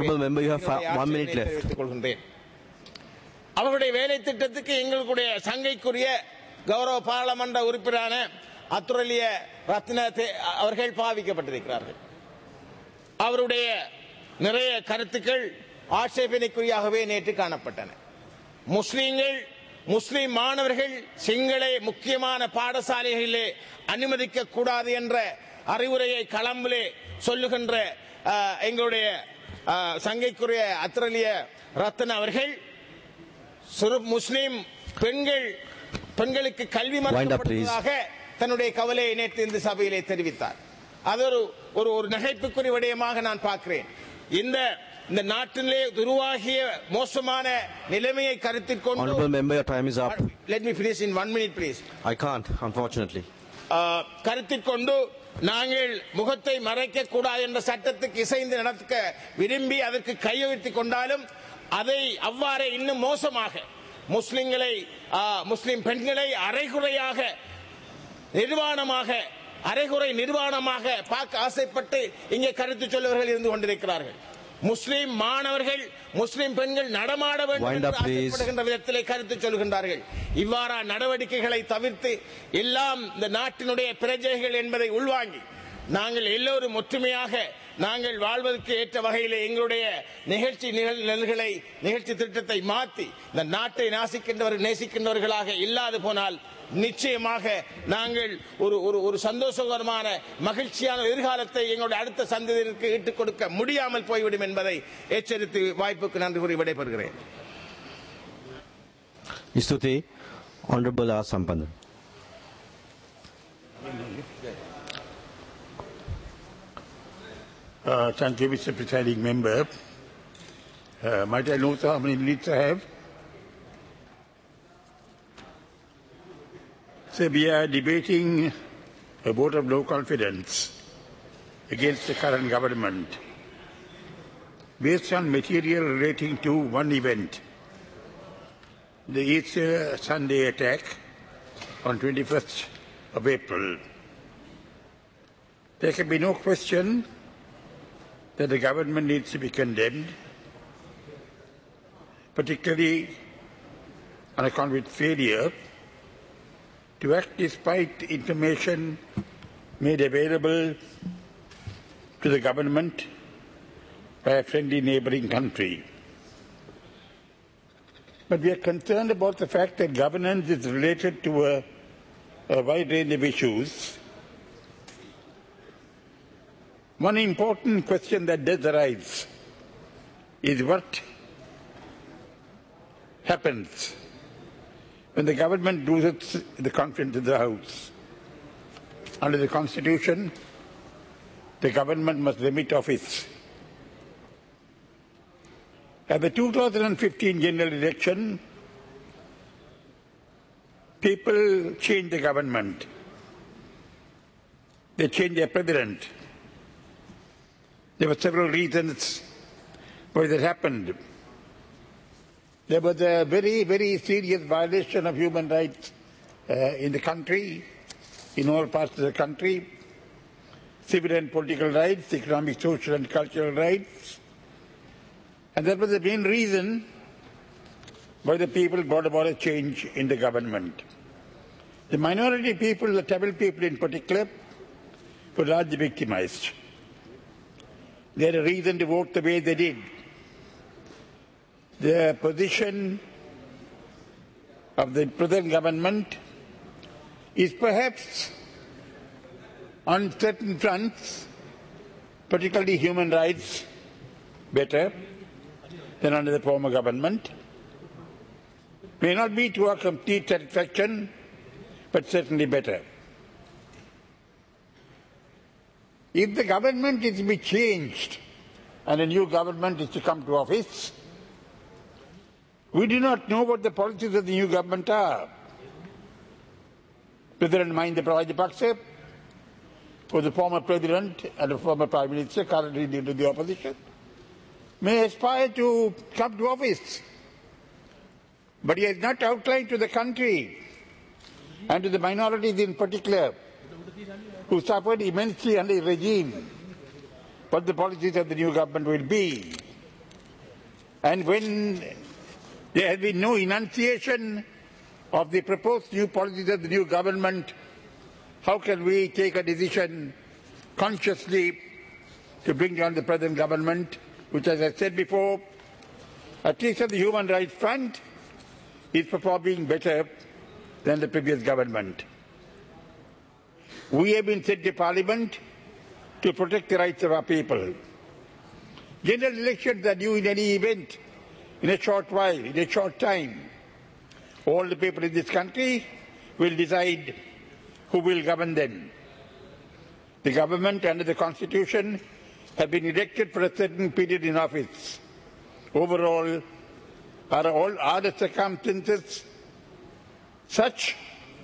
கண்டிக்கிறேன். அவருடைய வேலை திட்டத்துக்கு எங்களுடைய சங்கைக்குரிய கௌரவ பாராளுமன்ற உறுப்பினரான அத்துரலிய ரத்ன அவர்கள் பாவிக்கப்பட்டிருக்கிறார்கள். அவருடைய நிறைய கருத்துக்கள் ஆட்சேபனைக்குரியாகவே நேற்று காணப்பட்டன. முஸ்லிம் மாணவர்கள் சிங்கள முக்கியமான பாடசாலைகளிலே அனுமதிக்க கூடாது என்ற அறிவுரையை களம்பிலே சொல்லுகின்ற எங்களுடைய சங்கைக்குரிய அத்துரலிய ரத்ன அவர்கள் முஸ்லிம் பெண்களுக்கு கல்வி மறுக்கப்படுவதாக தன்னுடைய கவலையை நேற்று இந்த சபையிலே தெரிவித்தார். அது ஒரு நகைப்புக்குரிய விடயமாக நான் பார்க்கிறேன். இந்த நாட்டிலே உருவாகிய மோசமான நிலைமையை கருத்தில் கொண்டு let me finish in 1 minute please. I can't unfortunately. கருத்தில் கொண்டு நாங்கள் முகத்தை மறைக்க கூடாது என்ற சட்டத்துக்கு இசைந்து நடக்க விரும்பி அதற்கு கையெழுத்திக் கொண்டாலும் அதை அவ்வாறே இன்னும் மோசமாக முஸ்லிம் பெண்களை அரைகுறை நிர்வாணமாக பார்க்க ஆசைப்பட்டு இங்கே கருத்து சொல்லுவர்கள் இருந்து கொண்டிருக்கிறார்கள். முஸ்லிம் மாணவர்கள் முஸ்லிம் பெண்கள் நடமாட வேண்டும் என்று ஆசைப்படுகின்ற விதத்திலே கருத்து சொல்கின்றார்கள். இவ்வாறான நடவடிக்கைகளை தவிர்த்து எல்லாம் இந்த நாட்டினுடைய பிரஜைகள் என்பதை உள்வாங்கி நாங்கள் எல்லோரும் ஒற்றுமையாக நாங்கள் வாழ்வதற்கு ஏற்ற வகையில் எங்களுடைய நிகழ்ச்சி திட்டத்தை மாற்றி இந்த நாட்டை நேசிக்கின்றவர்களாக இல்லாது போனால் நிச்சயமாக நாங்கள் ஒரு சந்தோஷகரமான மகிழ்ச்சியான எதிர்காலத்தை எங்களுடைய அடுத்த சந்ததியினருக்கு ஈட்டுக் கொடுக்க முடியாமல் போய்விடும் என்பதை எச்சரித்து வாய்ப்புக்கு நன்றி கூறி விடைபெறுகிறேன். ஸ்துதி Honorable R. Sampadan. Thank you, Mr. Presiding Member. Might I know how many minutes I have? So we are debating a vote of no confidence against the current government based on material relating to one event, the Easter Sunday attack on 21st of April. There can be no question that the government needs to be condemned, particularly on account of its failure to act despite information made available to the government by a friendly neighboring country. But we are concerned about the fact that governance is related to a wide range of issues, One important question that does arise is what happens when the government loses the confidence of the House. Under the Constitution, the government must remit office. At the 2015 general election, people changed the government. They changed their president. There were several reasons why that happened. There was a very, very serious violation of human rights in the country, in all parts of the country. Civil and political rights, economic, social and cultural rights. And that was the main reason why the people brought about a change in the government. The minority people, the Tamil people in particular, were largely victimized. They had a reason to vote the way they did. The position of the present government is perhaps on certain fronts, particularly human rights, better than under the former government. May not be to our complete satisfaction, but certainly better. If the government is to be changed and a new government is to come to office, we do not know what the policies of the new government are. President Mahinda Rajapaksa was the former president and the former prime minister, currently leader of the opposition, may aspire to come to office. But he has not outlined to the country and to the minorities in particular, who suffered immensely under the regime, what the policies of the new government will be. And when there has been no enunciation of the proposed new policies of the new government, how can we take a decision consciously to bring down the present government, which, as I said before, at least on the human rights front, is performing better than the previous government. We have been sent to Parliament to protect the rights of our people. General elections are due in any event, in a short while, in a short time. All the people in this country will decide who will govern them. The government under the Constitution have been elected for a certain period in office. Overall, are the circumstances such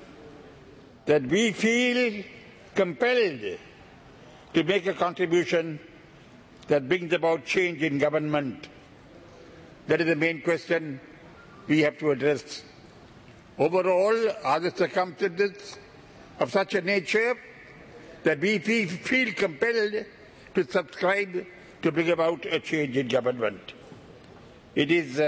that we feel compelled to make a contribution that brings about change in government? That is the main question we have to address. Overall, are the circumstances of such a nature that we feel compelled to subscribe to bring about a change in government? It is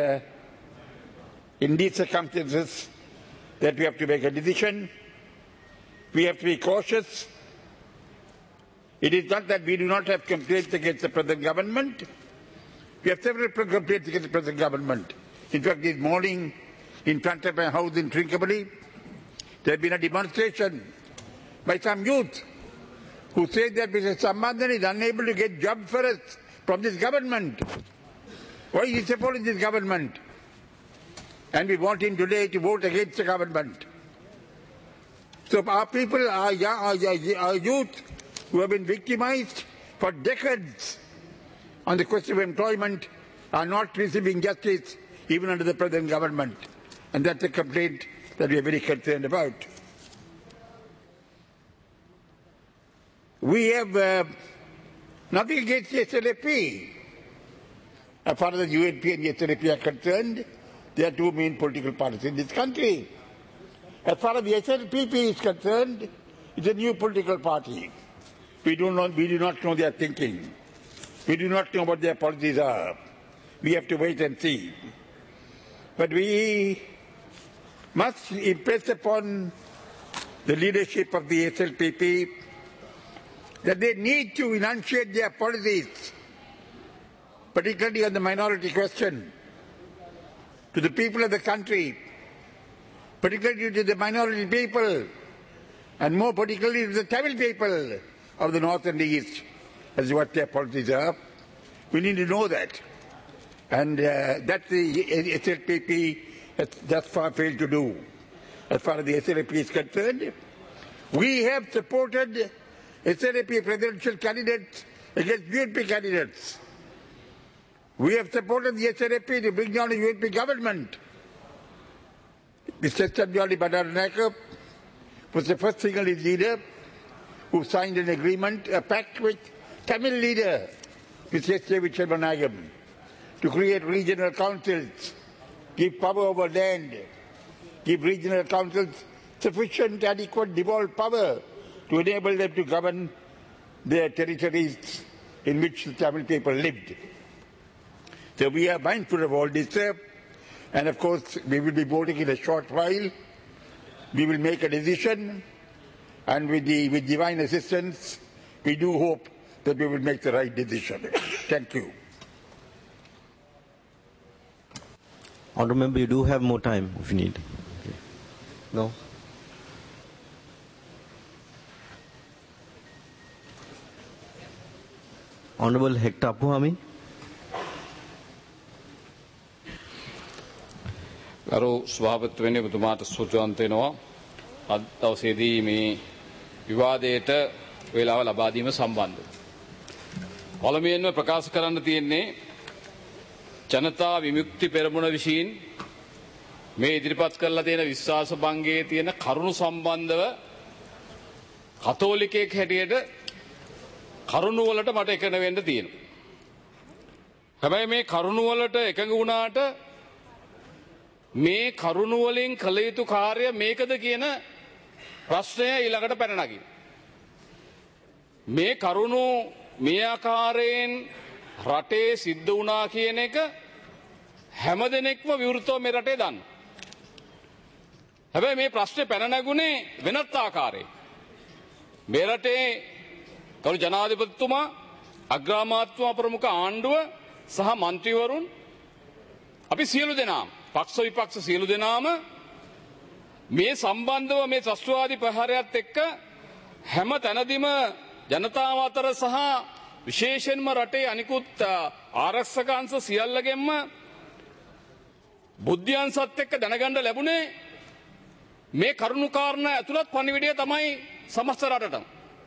in these circumstances that we have to make a decision. We have to be cautious. It is not that we do not have complaints against the present government. We have several complaints against the present government. In fact, this morning, in front of my house in Trincomalee, there has been a demonstration by some youth who say that Mr. Sambandhan is unable to get jobs for us from this government. Why is he supporting this government? And we want him today to vote against the government. So our people, our youth, who have been victimized for decades on the question of employment, are not receiving justice even under the present government. And that's a complaint that we are very concerned about. We have nothing against the SLP. As far as the UNP and the SLP are concerned, they are two main political parties in this country. As far as the SLPP is concerned, it's a new political party. We do not know their thinking. We do not know what their policies are. We have to wait and see. But we must impress upon the leadership of the SLPP that they need to enunciate their policies, particularly on the minority question, to the people of the country, particularly to the minority people, and more particularly to the Tamil people of the north and the east. as what their policies are. We need to know that. And that the SLPP has thus far failed to do. As far as the SLP is concerned, we have supported SLP presidential candidates against UNP candidates. We have supported the SLP to bring down the UNP government. Mr. Sanjali Bandaranaike was the first Sinhalese leader who signed an agreement, a pact with Tamil leader, Mr. S. Selvanayagam, to create regional councils, give power over land, give regional councils sufficient, adequate, devolved power to enable them to govern their territories in which the Tamil people lived. So we are mindful of all this, and of course we will be voting in a short while. We will make a decision, and with divine assistance, we do hope that we will make the right decision. Thank you. Honourable Member, you do have more time if you need. Okay. No? Honourable Hector Apuhami. ගරු ස්වාභාවිකත්වයෙන් ඔබතුමාට සූචනත් වෙනවා අද දවසේදී මේ විවාදයට වේලාව ලබා දීම සම්බන්ධව. පළමුවෙන්ම ප්‍රකාශ කරන්න තියෙන්නේ ජනතා විමුක්ති පෙරමුණ විසින් මේ ඉදිරිපත් කරලා තියෙන විශ්වාස භංගයේ තියෙන කරුණු සම්බන්ධව කතෝලිකයෙක් හැටියට කරුණු වලට මට එකඟ වෙන්න තියෙනවා. හැබැයි මේ කරුණු වලට එකඟ වුණාට මේ කරුණු වලින් කළ යුතු කාර්ය මේකද කියන ප්‍රශ්නය ඊළඟට පැන නගින. මේ කරුණු මේ ආකාරයෙන් රටේ සිද්ධ වුණා කියන එක හැම දෙනෙක්ම විවෘතව මේ රටේ දන්නවා. හැබැයි මේ ප්‍රශ්නේ පැන නැගුණේ වෙනත් ආකාරයකින්. මේ රටේ කරු ජනාධිපතිතුමා අග්‍රාමාත්‍යතුමා ප්‍රමුඛ ආණ්ඩුව සහ മന്ത്രിවරුන් අපි සියලු දෙනාම පක්ෂ විපක්ෂ සියලු දෙනාම මේ සම්බන්ධව මේ ත්‍රස්තවාදී ප්‍රහාරයත් එක්ක හැම තැනදීම ජනතාව අතර සහ විශේෂයෙන්ම රටේ අනිකුත් ආරක්ෂක අංශ සියල්ලගෙන්ම බුද්ධියන්සත් එක්ක දැනගන්න ලැබුණේ මේ කරුණු කාරණා ඇතුළත් පණිවිඩය තමයි සමස්ත රටටම.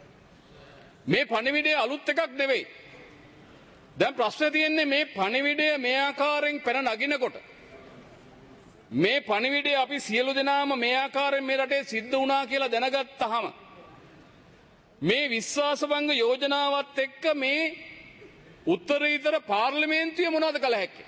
මේ පණිවිඩය අලුත් එකක් නෙවෙයි. දැන් ප්‍රශ්නේ තියෙන්නේ මේ පණිවිඩය මේ ආකාරයෙන් පැන නගිනකොට මේ පණිවිඩය අපි සියලු දෙනාම මේ ආකාරයෙන් මේ රටේ සිද්ධ වුණා කියලා දැනගත්තාම මේ විශ්වාසභංග යෝජනාවත් එක්ක මේ උත්තරීතර පාර්ලිමේන්තුවේ මොනවද කළ හැක්කේ?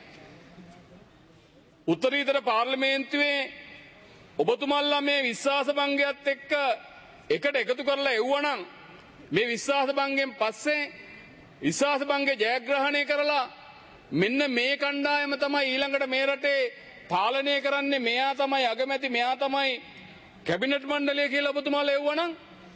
උත්තරීතර පාර්ලිමේන්තුවේ ඔබතුමන්ලා මේ විශ්වාසභංගයත් එක්ක එකට එකතු කරලා එව්වනම් මේ විශ්වාසභංගයෙන් පස්සේ විශ්වාසභංගේ ජයග්‍රහණය කරලා මෙන්න මේ කණ්ඩායම තමයි ඊළඟට මේ රටේ පාලනය කරන්නේ, මෙයා තමයි අගමැති, මෙයා තමයි කැබිනට් මණ්ඩලය කියලා ඔබතුමාලා එව්වනම්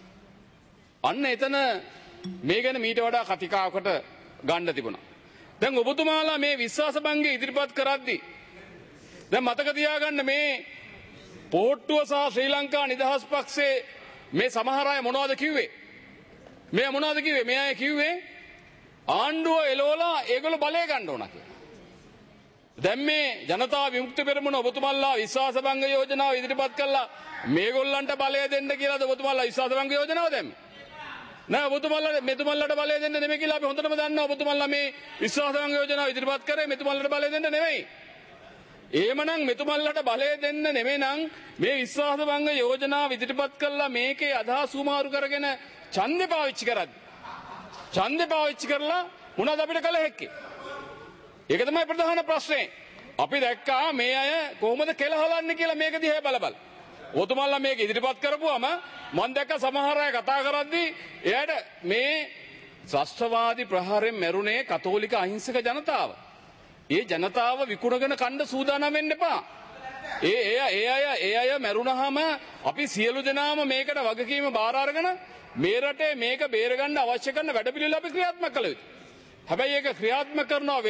අන්න එතන මේ ගැන මීට වඩා කතිකාවකට ගන්න තිබුණා. දැන් ඔබතුමාලා මේ විශ්වාසභංගය ඉදිරිපත් කරද්දී දැන් මතක තියාගන්න මේ පොහොට්ටුව සහ ශ්‍රී ලංකා නිදහස් පක්ෂයේ මේ සමහර අය මොනවද කිව්වේ? මේ මොනවද කිව්වේ? මේ අය කිව්වේ ආණ්ඩුව එලවලා ඒගොල්ලෝ බලය ගන්න ඕන කියලා. දැන් මේ ජනතා විමුක්ති පෙරමුණ ඔබතුමාලා විශ්වාසභංග යෝජනාව ඉදිරිපත් කළා මේගොල්ලන්ට බලය දෙන්න කියලාද ඔබතුමාලා විශ්වාසභංග යෝජනාව දැම්මේ? නෑ, ඔබතුමාලා මෙතුමන්ලට බලය දෙන්න නෙමෙයි කියලා අපි හොඳටම දන්නවා. ඔබතුමාලා මේ විශ්වාසභංග යෝජනාව ඉදිරිපත් කරේ මෙතුමන්ලට බලය දෙන්න නෙමෙයි. එහෙමනම් මෙතුමන්ලට බලය දෙන්න නෙමෙයි නම් මේ විශ්වාසභංග යෝජනාව ඉදිරිපත් කළා මේකේ අදහස් සුමාරු කරගෙන ඡන්දේ පාවිච්චි කරද්දී ඡන්දේ පාවිච්චි කරලා මොනවද අපිට කළ හැක්කේ? ඒක තමයි ප්‍රධාන ප්‍රශ්නේ. අපි දැක්කා මේ අය කොහොමද කෙලහලන්නේ කියලා මේක දිහා බලබල. ඔතුමන්ලා මේක ඉදිරිපත් කරපුවම මම දැක්ක සමහර අය කතා කරද්දී එයාට මේ ත්‍රස්තවාදී ප්‍රහාරයෙන් මැරුණේ කතෝලික අහිංසක ජනතාව. ඒ ජනතාව විකුණගෙන කණ්ඩ සූදානම් වෙන්න එපා. ඒ අය මැරුණාම අපි සියලු දෙනාම මේකට වගකීම බාර අරගෙන මේ රටේ මේක බේරගන්න අවශ්‍ය කරන වැඩපිළිවෙල අපි ක්‍රියාත්මක කළ යුතුයි. හැබැයි ඒක ක්‍රියාත්මක කරනවා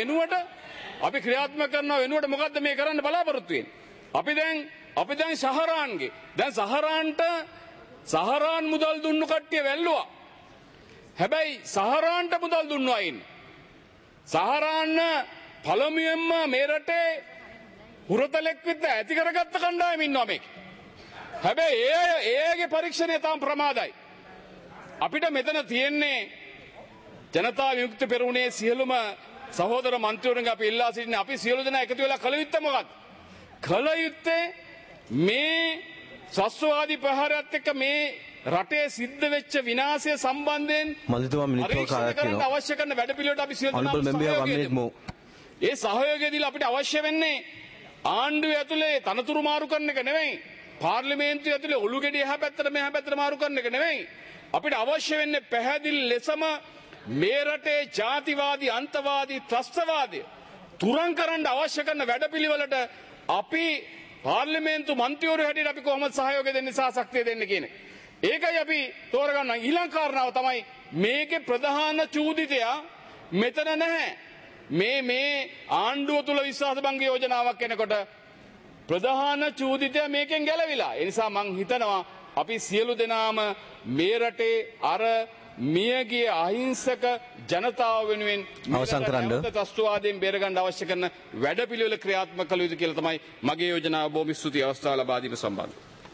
වෙනුවට මොකද්ද මේ කරන්න බලාපොරොත්තු වෙන්නේ? අපි දැන් සහරාන්ගේ දැන් සහරාන්ට සහරාන් මුදල් දුන්නු කට්ටිය වැල්ලුවා. හැබැයි සහරාන්ට මුදල් දුන්නවා ඉන්නේ. සහරාන්න පළමුවෙන්ම මේ රටේ හුරතලෙක් විද්ද ඇති කරගත්ත කණ්ඩායම ඉන්නවා මේක. හැබැයි ඒගේ පරීක්ෂණය තාම ප්‍රමාදයි. අපිට මෙතන තියෙන්නේ ජනතා විමුක්ති පෙරමුණේ සියලුම සහෝදර මන්ත්‍රීවරුන්ගේ අපි ඉල්ලා සිටින අපි සියලු දෙනා එකතු වෙලා කළ යුත්තේ මොකක්ද? කළ යුත්තේ මේ සස්වාදී ප්‍රහාරයත් එක්ක මේ රටේ සිද්ධ වෙච්ච විනාශය සම්බන්ධයෙන් මන්ත්‍රීතුමා මිනිත්තුවක් කාලයක් තියෙනවා. අවශ්‍ය කරන වැඩපිළිවෙලට අපි සියලු Honorable member, you have 1 minute more. ඒ සහයෝගය දීලා අපිට අවශ්‍ය වෙන්නේ ආණ්ඩුව ඇතුලේ තනතුරු මාරු කරන එක නෙවෙයි. පාර්ලිමේන්තුව ඇතුලේ ඔලු ගෙඩිය එහා පැත්තට මෙහා පැත්තට මාරු කරන එක නෙවෙයි. අපිට අවශ්‍ය වෙන්නේ පැහැදිලි ලෙසම මේ රටේ ජාතිවාදී අන්තවාදී ත්‍රස්තවාදී තුරන් කරන්න අවශ්‍ය කරන වැඩපිළිවෙලට අපි පාර්ලිමේන්තු මන්ත්‍රීවරු හැටියට අපි කොහොමද සහයෝගය දෙන්නේ සහ ශක්තිය දෙන්නේ කියන ඒකයි අපි තෝරගන්න ඊළඟ කාරණාව තමයි මේකේ ප්‍රධාන චූදිතයා මෙතන නැහැ. මේ ආණ්ඩුව තුල විශ්වාසභංග යෝජනාවක් එනකොට ප්‍රධාන චූදිතයා මේකෙන් ගැලවිලා. ඒ නිසා මං හිතනවා අපි සියලු දෙනාම මේ රටේ අර මියගිය අහිංසක ජනතාව වෙනුවෙන් අවසන් කරන්න ත්‍රස්තවාදයෙන් බේරගන්න අවශ්‍ය කරන වැඩපිළිවෙල ක්‍රියාත්මක කළ යුතු කියලා තමයි මගේ යෝජනාව. බොහොම ස්තුතියි අවස්ථාව ලබා දීම සම්බන්ධව.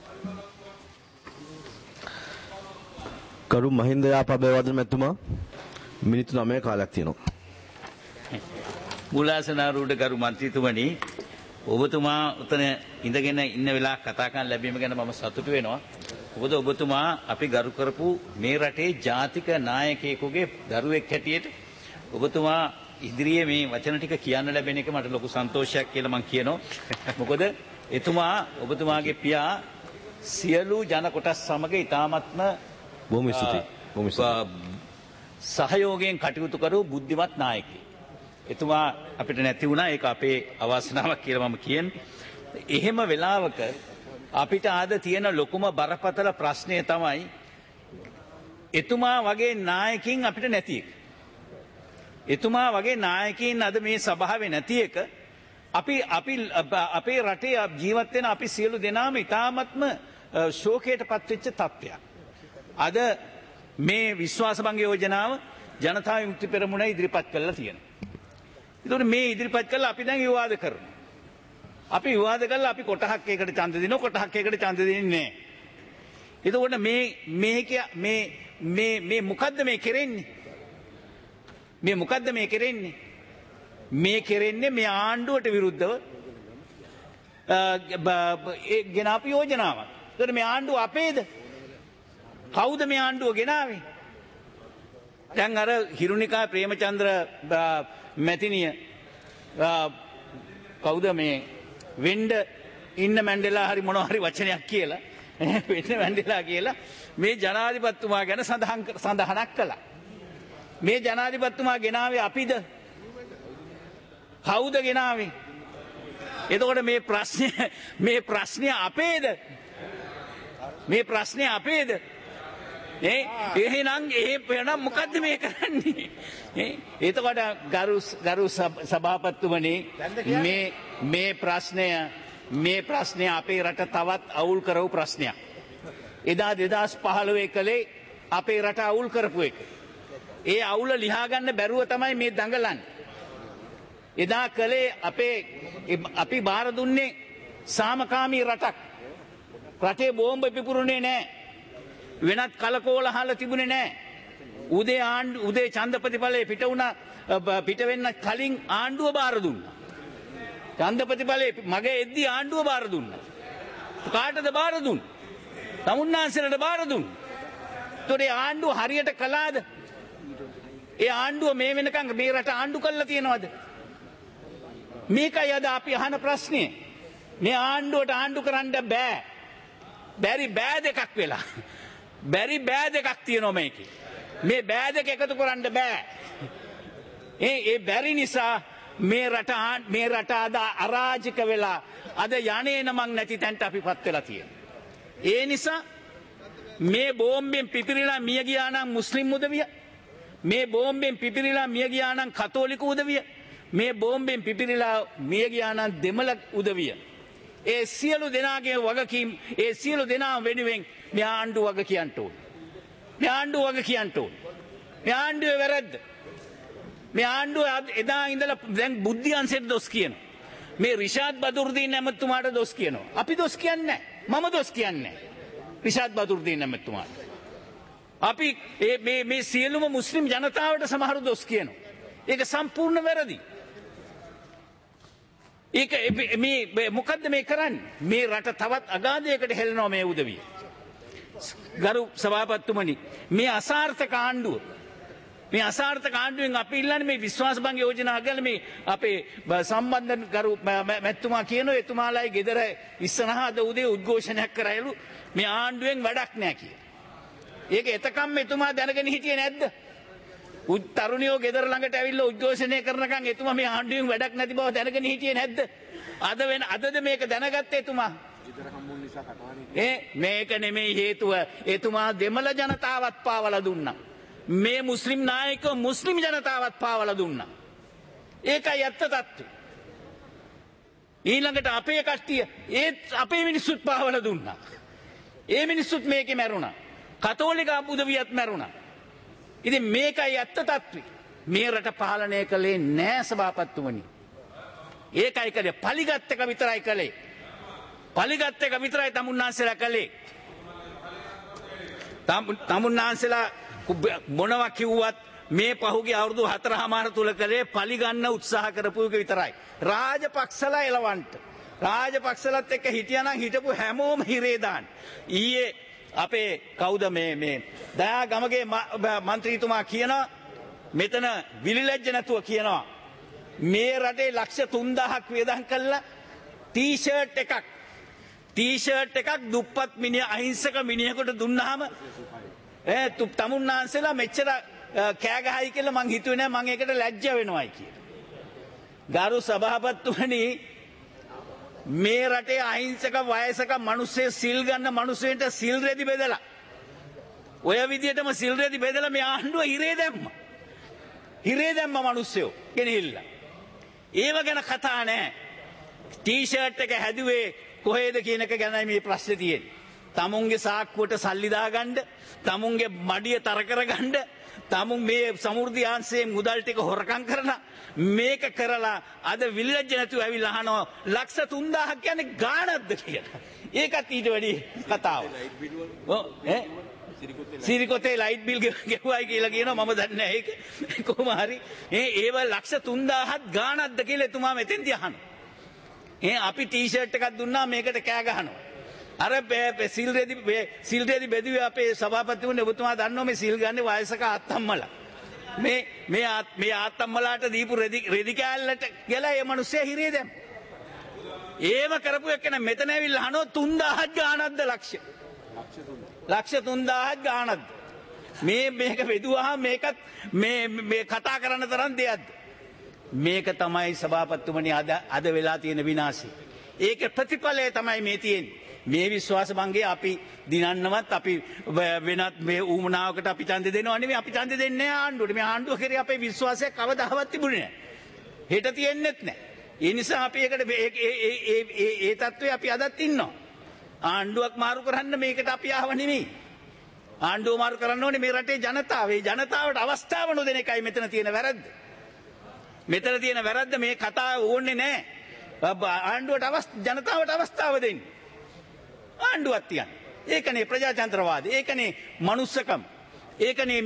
කරු මහින්ද යාපබේවර්ධන මැතිතුමා මිනිත්තු 9 කාලයක් තියෙනවා. මුලාසනාරූඪ ගරු මන්ත්‍රීතුමනි, ඔබතුමා උතන ඉඳගෙන ඉන්න වෙලාව කතා කරන්න ලැබීම ගැන මම සතුටු වෙනවා. ඔබතුමා අපි ගරු කරපු මේ රටේ ජාතික නායකයෙකුගේ දරුවෙක් හැටියට ඔබතුමා ඉදිරියේ මේ වචන ටික කියන්න ලැබෙන එක මට ලොකු සන්තෝෂයක් කියලා මම කියනවා. මොකද එතුමා ඔබතුමාගේ පියා සියලු ජන කොටස් සමග ඉතාමත්ම බොහොම ස්තුතියි. සහයෝගයෙන් කටයුතු කරු බුද්ධිමත් නායකයෙක්. එතුමා අපිට නැති වුණා. ඒක අපේ අවාසනාවක් කියලා මම කියන්නේ. එහෙම වෙලාවක අපිට ආද තියෙන ලොකුම බරපතල ප්‍රශ්නය තමයි එතුමා වගේ නායකින් අපිට නැති එක. එතුමා වගේ නායකින් අද මේ සභාවේ නැති එක අපේ රටේ ජීවත් වෙන අපි සියලු දෙනාම ඉතාමත්ම ශෝකයට පත්වෙච්ච තත්ත්වයක්. අද මේ විශ්වාසභංග යෝජනාව ජනතා විමුක්ති පෙරමුණ ඉදිරිපත් කළා තියෙනවා. ඒතකොට මේ ඉදිරිපත් කළා අපි දැන් විවාද කරනවා. අපි විවාද කළා අපි කොටහක් එකකට ඡන්ද දෙනවා, කොටහක් එකකට ඡන්ද දෙන්නේ නැහැ. එතකොට මේ මොකද්ද මේ කරන්නේ? මේ මොකද්ද මේ කරන්නේ? මේ කරන්නේ මේ ආණ්ඩුවට විරුද්ධව ගෙන අප යෝජනාවක්. එතකොට මේ ආණ්ඩුව අපේද? කවුද මේ ආණ්ඩුව ගෙනාවේ? දැන් අර හිරුනිකා ප්‍රේමචන්ද්‍ර මැතිනිය කවුද මේ වෙන්ඩ ඉන්න මැන්ඩෙලා හරි මොනවා හරි වචනයක් කියලා වෙන්න මැන්ඩෙලා කියලා මේ ජනාධිපතිතුමා ගැන සඳහනක් කළා. මේ ජනාධිපතිතුමා ගෙනාවේ අපිද? කවුද ගෙනාවේ? එතකොට මේ ප්‍රශ්නය අපේද? මේ ප්‍රශ්නය අපේද? එහෙනම් මොකද්ද මේ කරන්නේ? එතකොට ගරු සභාපතිතුමනි, මේ ප්‍රශ්නය අපේ රට තවත් අවුල් කරපු ප්‍රශ්නයක්. එදා 2015 කලේ අපේ රට අවුල් කරපු එක. ඒ අවුල ලියා ගන්න බැරුව තමයි මේ දඟලන්නේ. එදා කලේ අපි බාර දුන්නේ සාමකාමී රටක්. රටේ බෝම්බ පිපුරුනේ නැහැ. වෙනත් කලකෝලහල තිබුණේ නැහැ. උදේ ඡන්ද ප්‍රතිඵලයේ පිට වෙන්න කලින් ආණ්ඩුව බාර දුන්නා. ඡන්ද ප්‍රතිඵලයේ මගේ එද්දි ආණ්ඩුව බාර දුන්නා. කාටද බාර දුන්නේ? තමුන්නාන්සලට බාර දුන්නා. ඒතොරේ ආණ්ඩුව හරියට කළාද? ඒ ආණ්ඩුව මේ වෙනකන් මේ රට ආණ්ඩු කරලා තියනවද? මේකයි අද අපි අහන ප්‍රශ්නේ. මේ ආණ්ඩුවට ආණ්ඩු කරන්න බෑ. බැරි බෑ දෙකක් වෙලා. බැරි බෑ දෙකක් තියෙනවා මේකේ. මේ බෑ දෙක එකතු කරන්න බෑ. ඒ බැරි නිසා මේ රට අද අරාජික වෙලා අද යන්නේ නමක් නැති තැනට අපිපත් වෙලා තියෙනවා. ඒ නිසා මේ බෝම්බෙන් පිපිරිලා මිය ගියා නම් මුස්ලිම් උදවිය, මේ බෝම්බෙන් පිපිරිලා මිය ගියා නම් කතෝලික උදවිය, මේ බෝම්බෙන් පිපිරිලා මිය ගියා නම් දෙමළ උදවිය. ඒ සියලු දෙනාගේ වගකීම්, ඒ සියලු දෙනා වෙනුවෙන් මේ ආණ්ඩුව වග කියන්න ඕන. මේ ආණ්ඩුව වග කියන්න ඕන. මේ ආණ්ඩුවේ වැරද්ද. මේ ආණ්ඩුව එදා ඉඳලා දැන් බුද්ධි අංශයට දොස් කියනවා. මේ රිෂාඩ් බදුර්දීන් ඇමතුමාට දොස් කියනවා. අපි දොස් කියන්නේ නැහැ. මම දොස් කියන්නේ නැහැ. රිෂාඩ් බදුර්දීන් ඇමතුමාට. අපි මේ සියලුම මුස්ලිම් ජනතාවට සමහර දොස් කියනවා. ඒක සම්පූර්ණ වැරදි. ඒක මේ මොකද්ද මේ කරන්නේ? මේ රට තවත් අගාධයකට හෙළනවා මේ උදවිය. ගරු සභාපතිතුමනි, මේ අසාර්ථක ආණ්ඩුව, මේ අසාර්ථක ආණ්ඩුවෙන් අපි ඉල්ලන්නේ මේ විශ්වාස භංග යෝජනා ගන්න මේ අපේ සම්බන්ධ ගරු මැතිතුමා කියනවා එතුමාලායි ගෙදර ඉස්සරහා අද උදේ උද්ඝෝෂණයක් කරයිලු මේ ආණ්ඩුවෙන් වැඩක් නැහැ කියලා. ඒක එතකම් එතුමා දැනගෙන හිටියේ නැද්ද? තරුණියෝ ගෙදර ළඟට ඇවිල්ලා උද්ඝෝෂණය කරනකන් එතුමා මේ ආණ්ඩුවෙන් වැඩක් නැති බව දැනගෙන හිටියේ නැද්ද? අදද මේක දැනගත්තේ එතුමා. මේක නෙමෙයි හේතුව. එතුමා දෙමළ ජනතාවත් පාවලා දුන්නා. මේ මුස්ලිම් නායකයෝ මුස්ලිම් ජනතාවත් පාවලා දුන්නා. ඒකයි ඇත්ත තත්ත්වය. ඊළඟට අපේ කට්ටිය ඒත් අපේ මිනිස්සුත් පාවලා දුන්නා. ඒ මිනිස්සුත් මේකේ මැරුණා. කතෝලික උදවියත් මැරුණා. ඉතින් මේකයි ඇත්ත තත්ත්වය. මේ රට පාලනය කළේ නෑ සභාපතිතුමනි. ඒකයි කළේ. පලිගත් එක විතරයි කළේ. පලිගත් එක විතරයි තමුන්නාන්සලා කළේ. තමුන්නාන්සලා මොනවා කිව්වත් මේ පහුගිය අවුරුදු 4මාර තුල කළේ පලිගන්න උත්සාහ කරපු එක විතරයි. රාජපක්ෂලා එලවන්ට. රාජපක්ෂලත් එක්ක හිටියානම් හිටපු හැමෝම හිරේ දාන්න. ඊයේ අපේ කවුද මේ දයා ගමගේ මන්ත්‍රීතුමා කියනවා මෙතන විලිලැජ්ජ නැතුව කියනවා මේ රටේ ලක්ෂ 3000ක් වියදම් කළා ටී-ෂර්ට් එකක් දුප්පත් මිනිහ අහිංසක මිනිහෙකුට දුන්නාම තමුන්නාන්සලා මෙච්චර කෑ ගහයි කියලා මං හිතුවේ නෑ මං ඒකට ලැජ්ජ වෙනවයි කියලා. ගරු සභාපතිතුමනි මේ රටේ අහිංසක වයසක මිනිස්සු සිල් ගන්න මිනිස්සුන්ට සිල් රෙදි බෙදලා ඔය විදියටම සිල් රෙදි බෙදලා මේ ආණ්ඩුව හිරේ දැම්මා. හිරේ දැම්ම මිනිස්සු ගෙනහිල්ලා. ඒව ගැන කතා නැහැ. ටී-ෂර්ට් එක හැදුවේ කොහෙද කියන එක ගැනයි මේ ප්‍රශ්නේ තියෙන්නේ. තමුන්ගේ සාක්කුවට සල්ලි දාගන්න, තමුන්ගේ මඩිය තර කරගන්න, තමුන් මේ සමෘද්ධි ආංශයේ මුදල් ටික හොරකම් කරලා මේක කරලා අද විලිලැජ්ජ නැතුව ඇවිල්ලා අහනවා ලක්ෂ 3000ක් කියන්නේ ගාණක්ද කියලා. ඒකත් ඊට වැඩි කතාවක්. සිරිකොතේ ලයිට් බිල් ගෙවුවයි කියලා කියනවා මම දන්නේ නැහැ ඒක. කොහොම හරි ඒව ලක්ෂ 3000ක් ගාණක්ද කියලා එතුමා මෙතෙන්දී අහනවා. අපි ටී-ෂර්ට් එකක් දුන්නා මේකට කෑ ගහනවා. අර සිල් රෙදි බෙදුවේ අපේ සභාපතිතුමනි ඔබතුමා දන්නවා මේ සිල් ගන්නේ වයසක ආත්තම්මලා. මේ ආත්තම්මලාට දීපු රෙදි කෑල්ලට ගලා ඒ මිනිස්සයා හිරේ දැම්ම. ඒව කරපු එක්කන මෙතන ඇවිල්ලා අහනවා 3000ක් ගාණක්ද ලක්ෂ 3000ක් ගාණක්ද මේක බෙදුවා මේකත් මේ කතා කරන්න තරම් දෙයක්ද? මේක තමයි සභාපතිතුමනි අද වෙලා තියෙන විනාශය. ඒක ප්‍රතිඵලය තමයි මේ තියෙන්නේ. මේ විශ්වාස භංගයේ අපි දිනන්නවත් අපි වෙනත් මේ ඌමනාවකට අපි ඡන්දෙ දෙනවා නෙමෙයි අපි ඡන්දෙ දෙන්නේ නැහැ ආණ්ඩුවට. මේ ආණ්ඩුව කෙරේ අපේ විශ්වාසයක් කවදාවත් තිබුණේ නැහැ. හෙට තියෙන්නෙත් නැහැ. ඒ නිසා අපි ඒකට ඒ තත්ත්වයේ අපි අදත් ඉන්නවා. ආණ්ඩුවක් මාරු කරන්න මේකට අපි ආව නෙමෙයි. ආණ්ඩුව මාරු කරන්න ඕනේ මේ රටේ ජනතාව. ඒ ජනතාවට අවස්ථාව නොදෙන එකයි මෙතන තියෙන වැරද්ද. මෙතන තියෙන වැරද්ද මේ කතාව ඕනේ නැහැ. ආණ්ඩුවට ජනතාවට අවස්ථාව දෙන්න. ආණ්ඩුවක් තියන්නේ. ඒකනේ ප්‍රජාතන්ත්‍රවාදී. ඒකනේ මනුස්සකම. ඒකනේ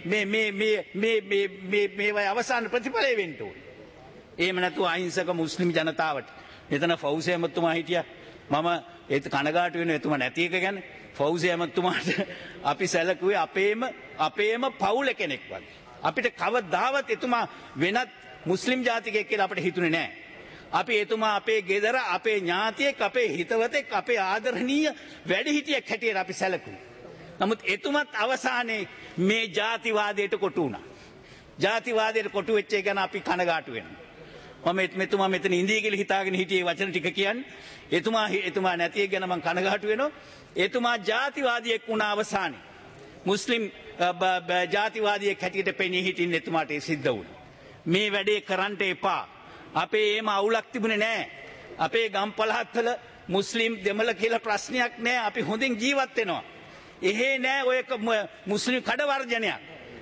මේ අවසාන ප්‍රතිඵලය වෙන්න ඕනේ. එහෙම නැතුව අහිංසක මුස්ලිම් ජනතාවට මෙතන ෆෞසි අහමද්තුමා හිටියා. මම ඒත් කනගාටු වෙන එතුමා නැති එක ගැන. ෆෞසි අහමද්තුමාට අපි සැලකුවේ අපේම පවුල කෙනෙක් වගේ. අපිට කවදාවත් එතුමා වෙනත් මුස්ලිම් ජාතිකයෙක් කියලා අපිට හිතුනේ නැහැ. අපි එතුමා අපේ ගෙදර අපේ ඥාතියෙක් අපේ හිතවතෙක් අපේ ආදරණීය වැඩිහිටියෙක් හැටියට අපි සැලකුවා. නමුත් එතුමත් අවසානයේ මේ ජාතිවාදයට කොටු වුණා. ජාතිවාදයට කොටු වෙච්ච එක ගැන අපි කනගාටු වෙනවා. මම මෙතුමා මෙතන ඉඳී කියලා හිතාගෙන හිටියේ වචන ටික කියන්නේ. එතුමා නැති එක ගැන මම කනගාටු වෙනවා. එතුමා ජාතිවාදියෙක් වුණා අවසානයේ. මුස්ලිම් ජාතිවාදියෙක් හැටියට පෙනී හිටින්න එතුමාට සිද්ධ වුණා. මේ වැඩේ කරන්න එපා. අපේ එහෙම අවුලක් තිබුණේ නැහැ. අපේ ගම් පළාත්වල මුස්ලිම් දෙමළ කියලා ප්‍රශ්නයක් නැහැ. අපි හොඳින් ජීවත් වෙනවා. එහෙ නැහැ ඔය මුස්ලිම් කඩ වර්ජනයක්.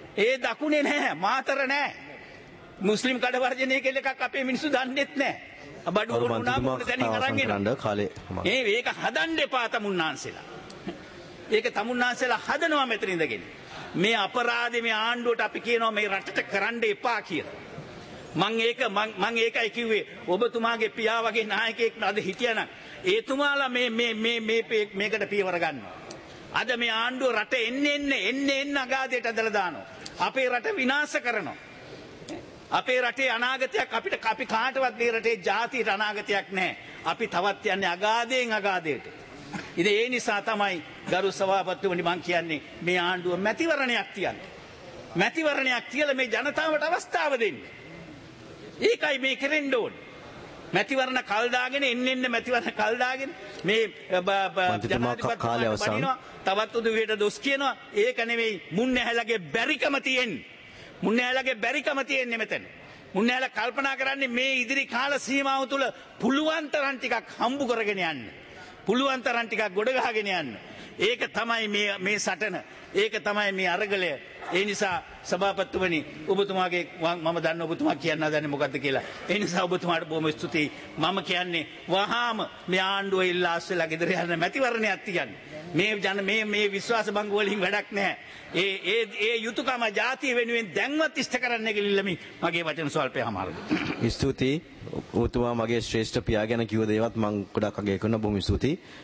ඒ දකුණේ නැහැ, මාතර නැහැ. මුස්ලිම් කඩ වර්ජනය කියලා එකක් අපේ මිනිස්සු දන්නෙත් නැහැ. බඩු වුණා මොකද දැනින් අරන් එනවා. ඒක හදන්න එපා තමුන්නාන්සලා. ඒක තමුන්නාන්සලා හදනවා මෙතන ඉඳගෙන. මේ අපරාධේ මේ ආණ්ඩුවට අපි කියනවා මේ රටට කරන්න එපා කියලා. මං ඒකයි කිව්වේ ඔබතුමාගේ පියා වගේ නායකයෙක් අද හිටියනම් ඒතුමාලා මේකට පියවර ගන්නවා. අද මේ ආණ්ඩුව රට එන්න අගාධයට ඇදලා දානවා. අපේ රට විනාශ කරනවා. අපේ රටේ අනාගතයක් අපි කාටවත් මේ රටේ ජාතියට අනාගතයක් නැහැ. අපි තවත් යන්නේ අගාධයෙන් අගාධයට. ඉතින් ඒ නිසා තමයි ගරු සභාපතිතුමනි මං කියන්නේ මේ ආණ්ඩුව මැතිවරණයක් තියන්න. මැතිවරණයක් තියලා මේ ජනතාවට අවස්ථාව දෙන්න. ඒකයි මේ කෙරෙන්න ඕනේ. මැතිවරණ කල් දාගෙන එන්න මැතිවරණ කල් දාගෙන මේ ජනාධිපතිතුමාට තවත් උදවියට දොස් කියනවා. ඒක නෙවෙයි මුන්නැහැලගේ බැරිකම තියෙන්නේ. මුන්නැහැලගේ බැරිකම තියෙන්නේ මෙතන. මුන්නැහැල කල්පනා කරන්නේ මේ ඉදිරි කාල සීමාව තුළ පුළුවන් තරම් ටිකක් හම්බු කරගෙන යන්න. පුළුවන් තරම් ටිකක් ගොඩ ගහගෙන යන්න. ඒක තමයි මේ සටන. ඒක තමයි මේ අරගලය. ඒ නිසා සභාපතිතුමනි ඔබතුමාගේ මම දන්න ඔබතුමා කියන්න හදන්නේ මොකද්ද කියලා. ඒ නිසා ඔබතුමාට බොහොම ස්තුතියි. මම කියන්නේ වහාම මේ ආණ්ඩුව ඉල්ලාස් වෙලා ගෙදර යන මැතිවරණයක් තියන්නේ. මේ විශ්වාස භංග වලින් වැඩක් නැහැ. ඒ යුතුයකම ජාතිය වෙනුවෙන් දැන්වත් ඉෂ්ට කරන්න ගිලිල්ලමි මගේ වචන ස්වල්පය හමාරද. ස්තුතියි. ඔබතුමා මගේ ශ්‍රේෂ්ඨ පියා ගැන කිව්ව දේවත් මම ගොඩක් අගය කරනවා. බොහොම ස්තුතියි.